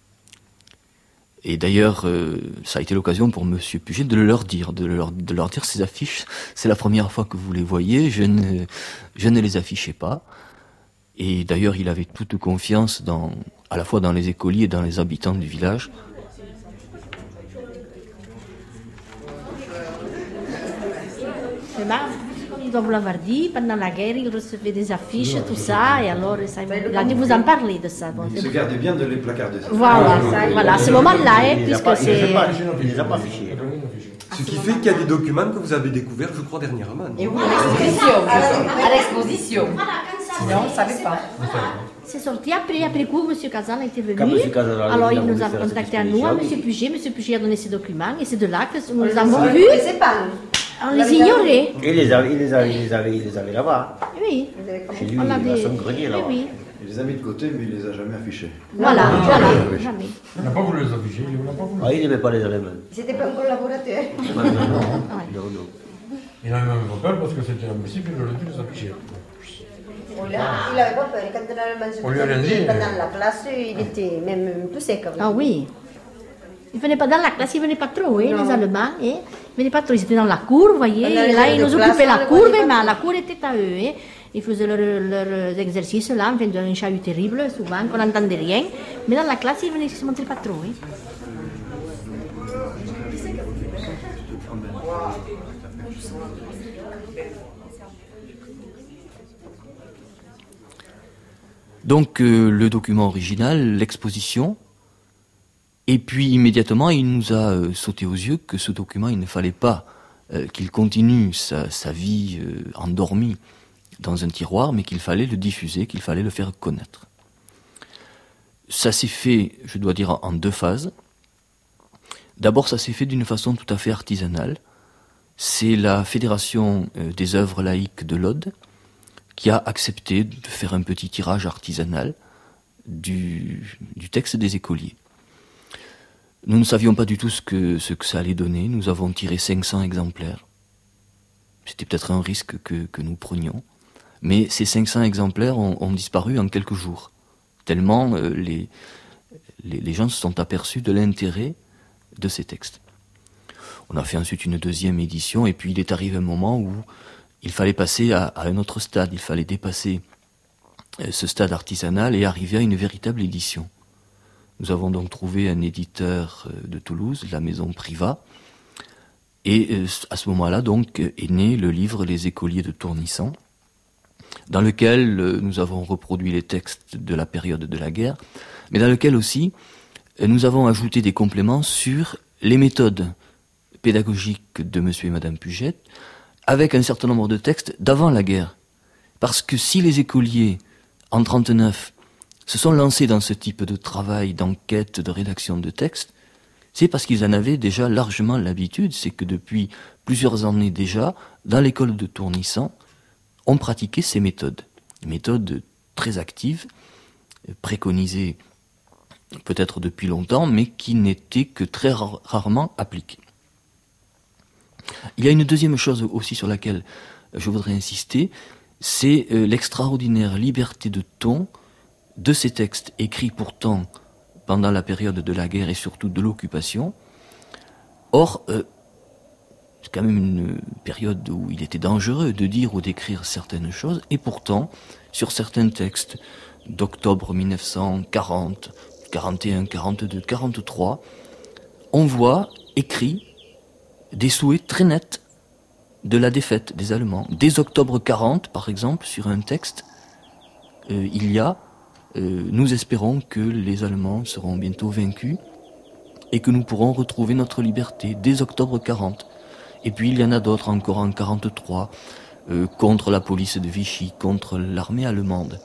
S13: Et d'ailleurs, euh, ça a été l'occasion pour monsieur Puget de leur dire, de leur, de leur dire ces affiches, c'est la première fois que vous les voyez, je ne, je ne les affichais pas. Et d'ailleurs, il avait toute confiance dans, à la fois dans les écoliers et dans les habitants du village.
S9: Allemands, comme ils doivent vous l'avoir dit, pendant la guerre, ils recevaient des affiches, tout ça, et alors ça, il a dû vous en parler de ça. Bon,
S6: il se gardait bien de les placarder.
S9: Voilà, ça, voilà, à ce moment-là, hein, puisque c'est...
S8: Il les a pas affichés.
S15: Ce qui fait qu'il y a des documents que vous avez découverts, je crois, dernièrement.
S10: Et oui, à l'exposition. À l'exposition. Sinon, on ne savait pas.
S9: C'est sorti après, après coup, M. Casal a été venu.
S8: Quand M. Casal a
S9: Alors il
S8: voulu
S9: nous a
S8: faire
S9: contacté
S8: cette
S9: à nous, à M.
S8: expédition,
S9: Puget. M. Puget a donné ses documents et c'est de là que nous
S10: On
S9: les
S10: les
S9: avons
S10: a-
S9: vus.
S10: on les sait pas.
S9: On les ignorait.
S8: Et il les avait, il les avait, il les avait, il les avait là-bas.
S9: Oui.
S8: Chez lui,
S9: On a
S8: il a
S9: des-
S8: son grenier là.
S9: Oui, oui.
S6: Il les a mis de côté, mais il les a jamais affichés.
S9: Voilà,
S6: Non,
S9: voilà,
S6: oui.
S9: jamais.
S16: On n'a pas voulu les afficher, on n'a pas voulu.
S8: Ah, il n'aimait pas les Allemands.
S10: C'était pas un collaborateur.
S8: Non, non, non. non, non.
S16: Il avait même pas peur parce que c'était impossible de les afficher.
S10: Il n'avait pas peur. Quand on allemand se
S16: On lui a rien dit,
S10: faisait
S16: mais-
S10: pendant la classe, il était même un peu sec.
S9: Ah oui. Ils ne venaient pas dans la classe, ils ne venaient pas trop, hein,
S10: Non.
S9: les Allemands. Hein. Ils ne venaient pas trop, ils étaient dans la cour, vous voyez.
S10: Pendant
S9: Et
S10: les
S9: là,
S10: heures
S9: ils
S10: de
S9: nous
S10: classe,
S9: occupaient
S10: on
S9: la
S10: les
S9: cour,
S10: voyait
S9: mais
S10: pas.
S9: la cour était à eux. Hein. Ils faisaient leurs leur exercices là, en fait, d'un chahut terrible, souvent, qu'on n'entendait rien. Mais dans la classe, ils ne se montraient pas trop. Hein.
S13: Donc euh, le document original, l'exposition, et puis immédiatement il nous a euh, sauté aux yeux que ce document, il ne fallait pas euh, qu'il continue sa, sa vie euh, endormie dans un tiroir, mais qu'il fallait le diffuser, qu'il fallait le faire connaître. Ça s'est fait, je dois dire, en deux phases. D'abord, ça s'est fait d'une façon tout à fait artisanale. C'est la Fédération euh, des œuvres laïques de l'Aude qui a accepté de faire un petit tirage artisanal du, du texte des écoliers. Nous ne savions pas du tout ce que, ce que ça allait donner. Nous avons tiré cinq cents exemplaires. C'était peut-être un risque que, que nous prenions. Mais ces cinq cents exemplaires ont, ont disparu en quelques jours. Tellement euh, les, les, les gens se sont aperçus de l'intérêt de ces textes. On a fait ensuite une deuxième édition et puis il est arrivé un moment où il fallait passer à, à un autre stade, il fallait dépasser euh, ce stade artisanal et arriver à une véritable édition. Nous avons donc trouvé un éditeur euh, de Toulouse, la maison Privat, et euh, à ce moment-là donc est né le livre Les écoliers de Tournissan, dans lequel euh, nous avons reproduit les textes de la période de la guerre, mais dans lequel aussi euh, nous avons ajouté des compléments sur les méthodes pédagogiques de monsieur et madame Puget, avec un certain nombre de textes d'avant la guerre. Parce que si les écoliers, en trente-neuf, se sont lancés dans ce type de travail, d'enquête, de rédaction de textes, c'est parce qu'ils en avaient déjà largement l'habitude. C'est que depuis plusieurs années déjà, dans l'école de Tournissan, on pratiquait ces méthodes. Des méthodes très actives, préconisées peut-être depuis longtemps, mais qui n'étaient que très rar- rarement appliquées. Il y a une deuxième chose aussi sur laquelle je voudrais insister, c'est euh, l'extraordinaire liberté de ton de ces textes écrits pourtant pendant la période de la guerre et surtout de l'occupation. Or, euh, c'est quand même une période où il était dangereux de dire ou d'écrire certaines choses, et pourtant, sur certains textes d'octobre mille neuf cent quarante, quarante et un, quarante-deux, quarante-trois, on voit écrit des souhaits très nets de la défaite des Allemands. Dès octobre quarante, par exemple, sur un texte, euh, il y a euh, « Nous espérons que les Allemands seront bientôt vaincus et que nous pourrons retrouver notre liberté » dès octobre quarante. Et puis il y en a d'autres encore en quarante-trois, euh, contre la police de Vichy, contre l'armée allemande.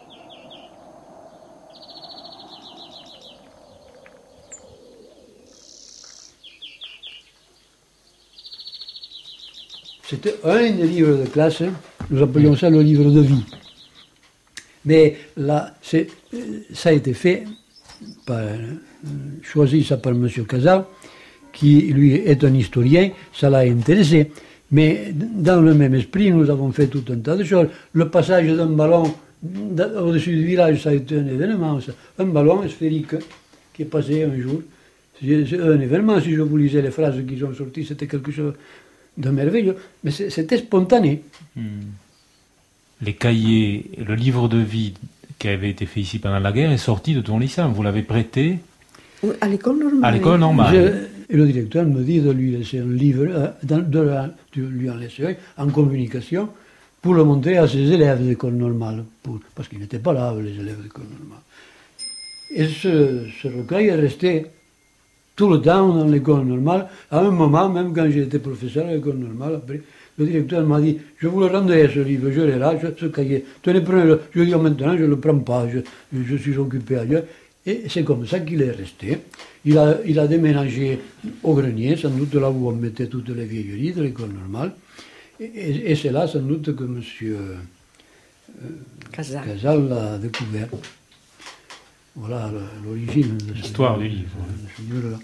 S5: C'était un des livres de classe, nous appelions ça le livre de vie. Mais là, c'est, ça a été fait, par, choisi ça par M. Casal, qui lui est un historien, ça l'a intéressé. Mais dans le même esprit, nous avons fait tout un tas de choses. Le passage d'un ballon au-dessus du village, ça a été un événement. Ça. Un ballon sphérique qui est passé un jour. C'est un événement. Si je vous lisais les phrases qui sont sorties, c'était quelque chose de merveilleux. Mais c'était spontané.
S17: Hmm. Les cahiers, le livre de vie qui avait été fait ici pendant la guerre est sorti de Tournissan. Vous l'avez prêté
S10: à l'école normale.
S17: À l'école normale.
S5: Et le directeur me dit de lui laisser un livre, euh, de, la, de lui en laisser en communication, pour le montrer à ses élèves d'école normale, pour, parce qu'ils n'étaient pas là, les élèves d'école normale. Et ce, ce recueil est resté tout le temps dans l'école normale. À un moment, même quand j'étais professeur à l'école normale, après, le directeur m'a dit, je vous le rendrai ce livre, je l'ai là, ce cahier, tenez, prenez-le. Je lui ai dit, maintenant, je ne le prends pas, je, je suis occupé ailleurs. Et c'est comme ça qu'il est resté. Il a, il a déménagé au grenier, sans doute là où on mettait toutes les vieilleries de l'école normale. Et, et, et c'est là, sans doute, que M. Euh, Casal. Casal l'a découvert. Voilà l'origine de
S17: l'histoire du livre.
S5: De ce livre-là.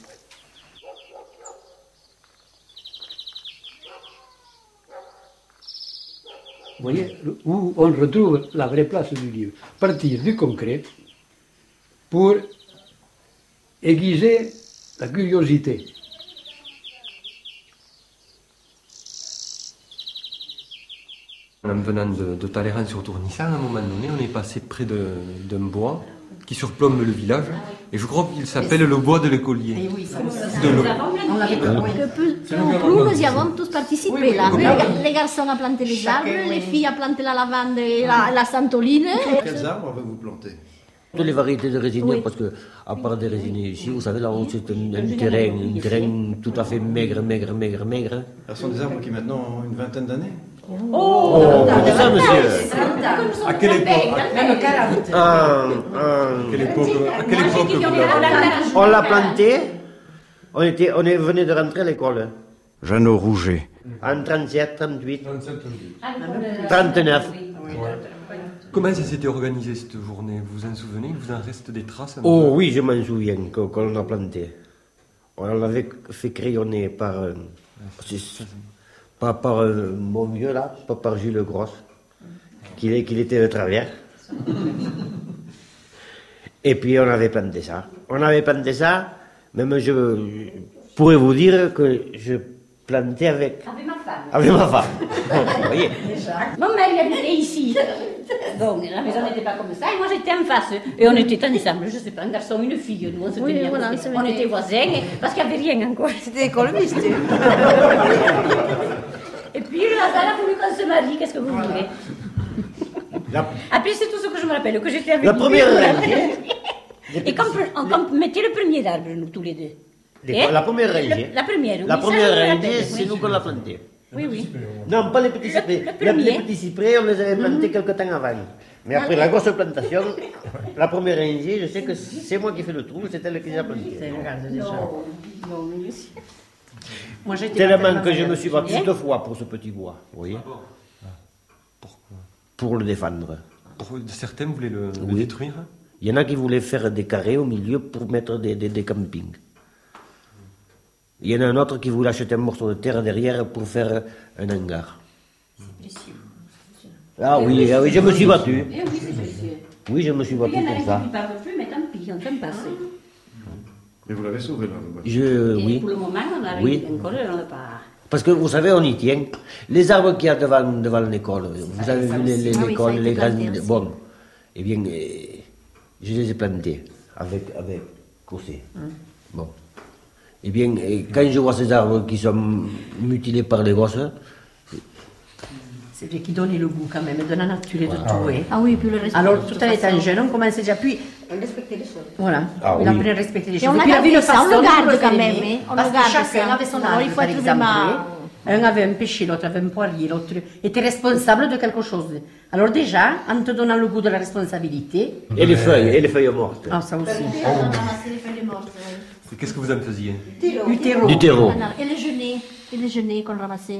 S5: Vous voyez, où on retrouve la vraie place du livre. Partir du concret pour aiguiser la curiosité.
S15: En venant de, de Talleyrand sur Tournissan, à un moment donné, on est passé près d'un bois qui surplombe le village, et je crois qu'il s'appelle le bois de l'écolier.
S9: Et oui, ça, ça, de on l'avait Pour nous y avons tous participé oui, oui, là. Les, les garçons ont planté les arbres, oui. Les filles ont planté la lavande et la, la santoline.
S4: Quels arbres avez-vous planté?
S8: Toutes les variétés de résiniers, oui. Parce que, à part des résiniers ici, vous savez, là-haut, c'est un, un, terrain, un terrain tout à fait maigre, maigre, maigre, maigre.
S4: Ce sont des arbres qui maintenant ont une vingtaine d'années.
S8: Oh, oh c'est ça, monsieur.
S15: À quelle époque?
S8: Même quarante. Ah, ah.
S15: À quelle époque, à quelle époque vous l'avez?
S8: On l'a planté, on, était, on est venu de rentrer à l'école.
S4: Jeannot Rouget.
S8: En trente-sept, trente-huit, trente-neuf.
S15: Comment ça s'était organisé cette journée? Vous vous en souvenez? Vous en reste des traces?
S8: Oh oui, je m'en souviens, quand on a planté. On l'avait fait crayonner par... Euh, pas par euh, mon vieux là, pas par Jules Grosse, qu'il qu'il était de travers. Et puis on avait planté ça. On avait planté ça, même je, je pourrais vous dire que je plantais avec...
S9: Avec ma femme.
S8: Avec ma femme. Vous voyez.
S9: Mon mari habitait ici. Donc la maison n'était pas comme ça, et moi j'étais en face. Et on était ensemble, je ne sais pas, un garçon, une fille, nous on se tenait, oui, voilà, on était voisins, parce qu'il n'y avait rien encore.
S14: C'était école mixte.
S9: Et puis le hasard a voulu qu'on se marie, qu'est-ce que vous voulez? La... Après c'est tout ce que je me rappelle, que j'étais avec
S8: la première
S9: rangée. Et qu'on on mettait le premier arbre, nous tous les deux.
S8: Les, la première rangée.
S9: La première, oui.
S8: La première rangée, c'est oui. Nous qu'on l'a planté.
S9: Oui, oui.
S8: Non, pas les petits cyprès. Le, le les petits cyprès, on les avait plantés mm-hmm. quelque temps avant. Mais après la grosse plantation, la première rangée, je sais que c'est moi qui fais le trou, c'est elle qui les a plantés.
S9: Regarde déjà. Non, non,
S8: moi, tellement que je me suis battu deux fois pour ce petit bois, vous voyez.
S15: Pourquoi?
S8: Pour le défendre.
S15: Pour, certains voulaient le,
S8: oui.
S15: le détruire?
S8: Il y en a qui voulaient faire des carrés au milieu pour mettre des, des, des campings. Il y en a un autre qui voulait acheter un morceau de terre derrière pour faire un hangar. Ah oui, ah oui, je me suis battu. Oui, je me suis battu pour ça.
S9: Il ne parle plus, mais tant pis, on peut passer.
S4: Mais vous l'avez sauvé là?
S8: Je,
S9: et
S8: oui.
S9: Pour le moment, on a
S8: oui.
S9: encore, on n'a pas...
S8: Parce que vous savez, on y tient. Les arbres qu'il y a devant, devant l'école, vous avez vu les, les, l'école, ah oui, les grandes... Bon, eh bien, eh, je les ai plantés avec, avec Cossé. Hum. Bon. Eh bien, eh, quand je vois ces arbres qui sont mutilés par les gosses...
S7: C'est vrai qui donnait le goût quand même de la nature et de
S8: ah,
S7: tout.
S8: Oui.
S7: Hein.
S9: Ah oui, puis le respect.
S7: Alors, tout en étant jeune, on commençait déjà, puis...
S9: On respectait les choses.
S7: Voilà,
S8: ah,
S7: il
S8: oui.
S7: apprenait à respecter les
S9: et
S7: choses.
S9: On
S7: et puis,
S9: il y avait une façon, on le garde quand même. Hein. On
S7: parce
S9: le garde,
S7: que chacun
S9: ça.
S7: avait son
S9: Alors,
S7: âge,
S9: il faut
S7: par
S9: être
S7: exemple.
S9: vraiment...
S7: Un avait un péché, l'autre avait un poirier, l'autre était responsable de quelque chose. Alors déjà, en te donnant le goût de la responsabilité...
S8: Et les feuilles, et les feuilles mortes.
S7: Ah, ça aussi.
S9: On ramassait les feuilles mortes, oui.
S15: Qu'est-ce que vous en faisiez?
S7: Du terreau.
S8: Du terreau.
S9: Et les genêts, et les genêts qu'on ramassait.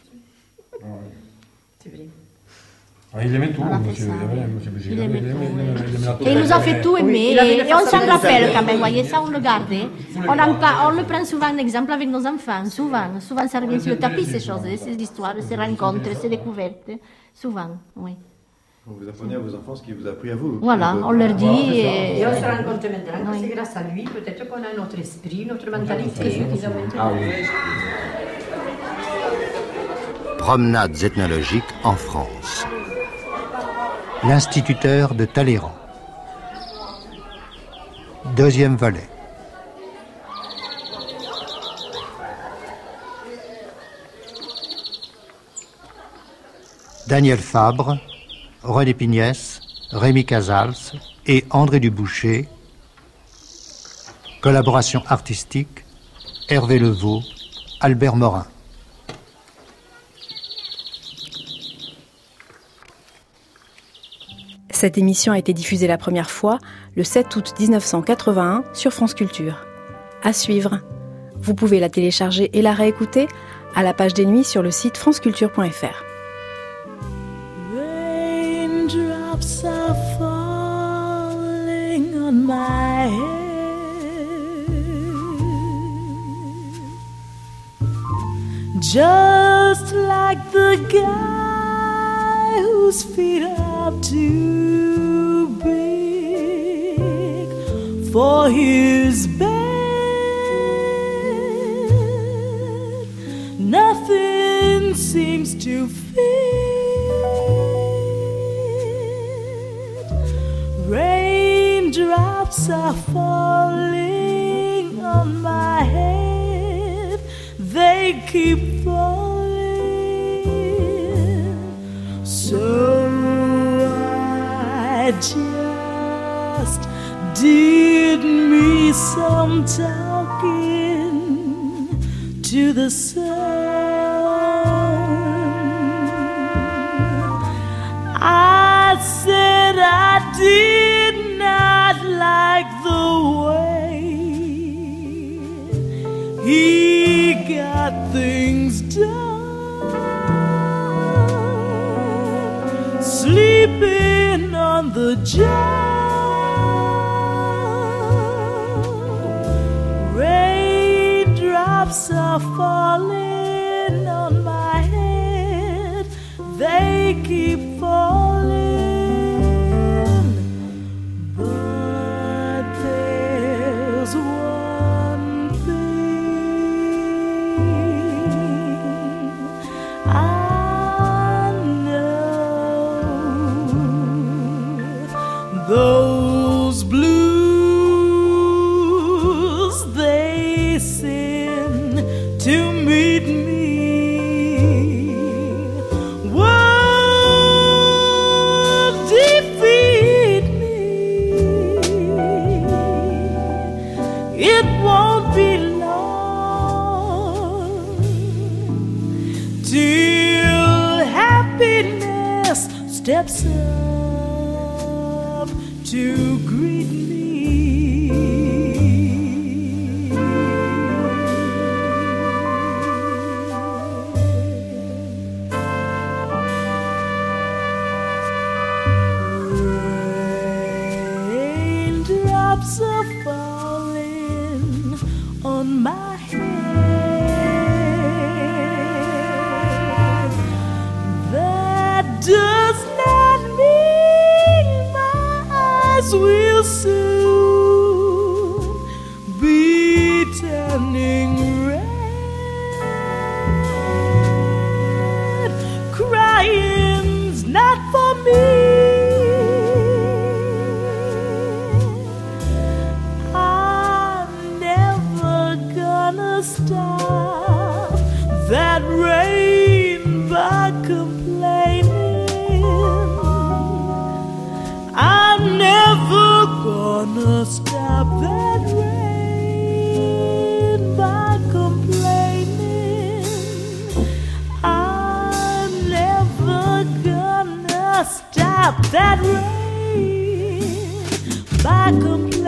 S7: C'est vrai.
S16: Ah, il aimait tout, monsieur. Il aimait tout.
S9: Et il nous a fait tout aimer. Oui, et on s'en rappelle quand même, voyez, ça on le garde. On, en, on le prend souvent en exemple avec nos enfants, souvent. Souvent ça revient sur le tapis, ces choses, ces histoires, ces rencontres, ces découvertes. Souvent, oui.
S4: Vous apprenez à vos enfants ce qu'il vous a appris à vous.
S9: Voilà, on leur dit.
S7: Voilà, et... et on se rend compte maintenant que oui. C'est grâce à lui, peut-être qu'on a notre esprit, notre mentalité.
S8: Ah oui.
S3: Promenades ethnologiques en France. L'instituteur de Talleyrand. Deuxième volet. Daniel Fabre, René Pignès, Rémi Casals et André Duboucher. Collaboration artistique, Hervé Levaux, Albert Morin.
S2: Cette émission a été diffusée la première fois le sept août dix-neuf cent quatre-vingt-un sur France Culture. À suivre. Vous pouvez la télécharger et la réécouter à la page des nuits sur le site franceculture point f r.
S18: Raindrops are falling on my head, just like the guy whose feet are too big for his bed. Nothing seems to fit. Raindrops are falling on my head. They keep falling. So I just did me some talking to the sun. I said I did not like the way he got things done, sleeping on the job. Raindrops are falling on my head. They keep falling, but there's one thing I know. Those blues, they send to meet me. It won't be long till happiness steps up to greet me. Raindrops are falling on my head. That does not mean my eyes will soon be turning red. Crying's not for me. Stop that rain by complaining. I'm never gonna stop that rain by complaining. I'm never gonna stop that rain by complaining.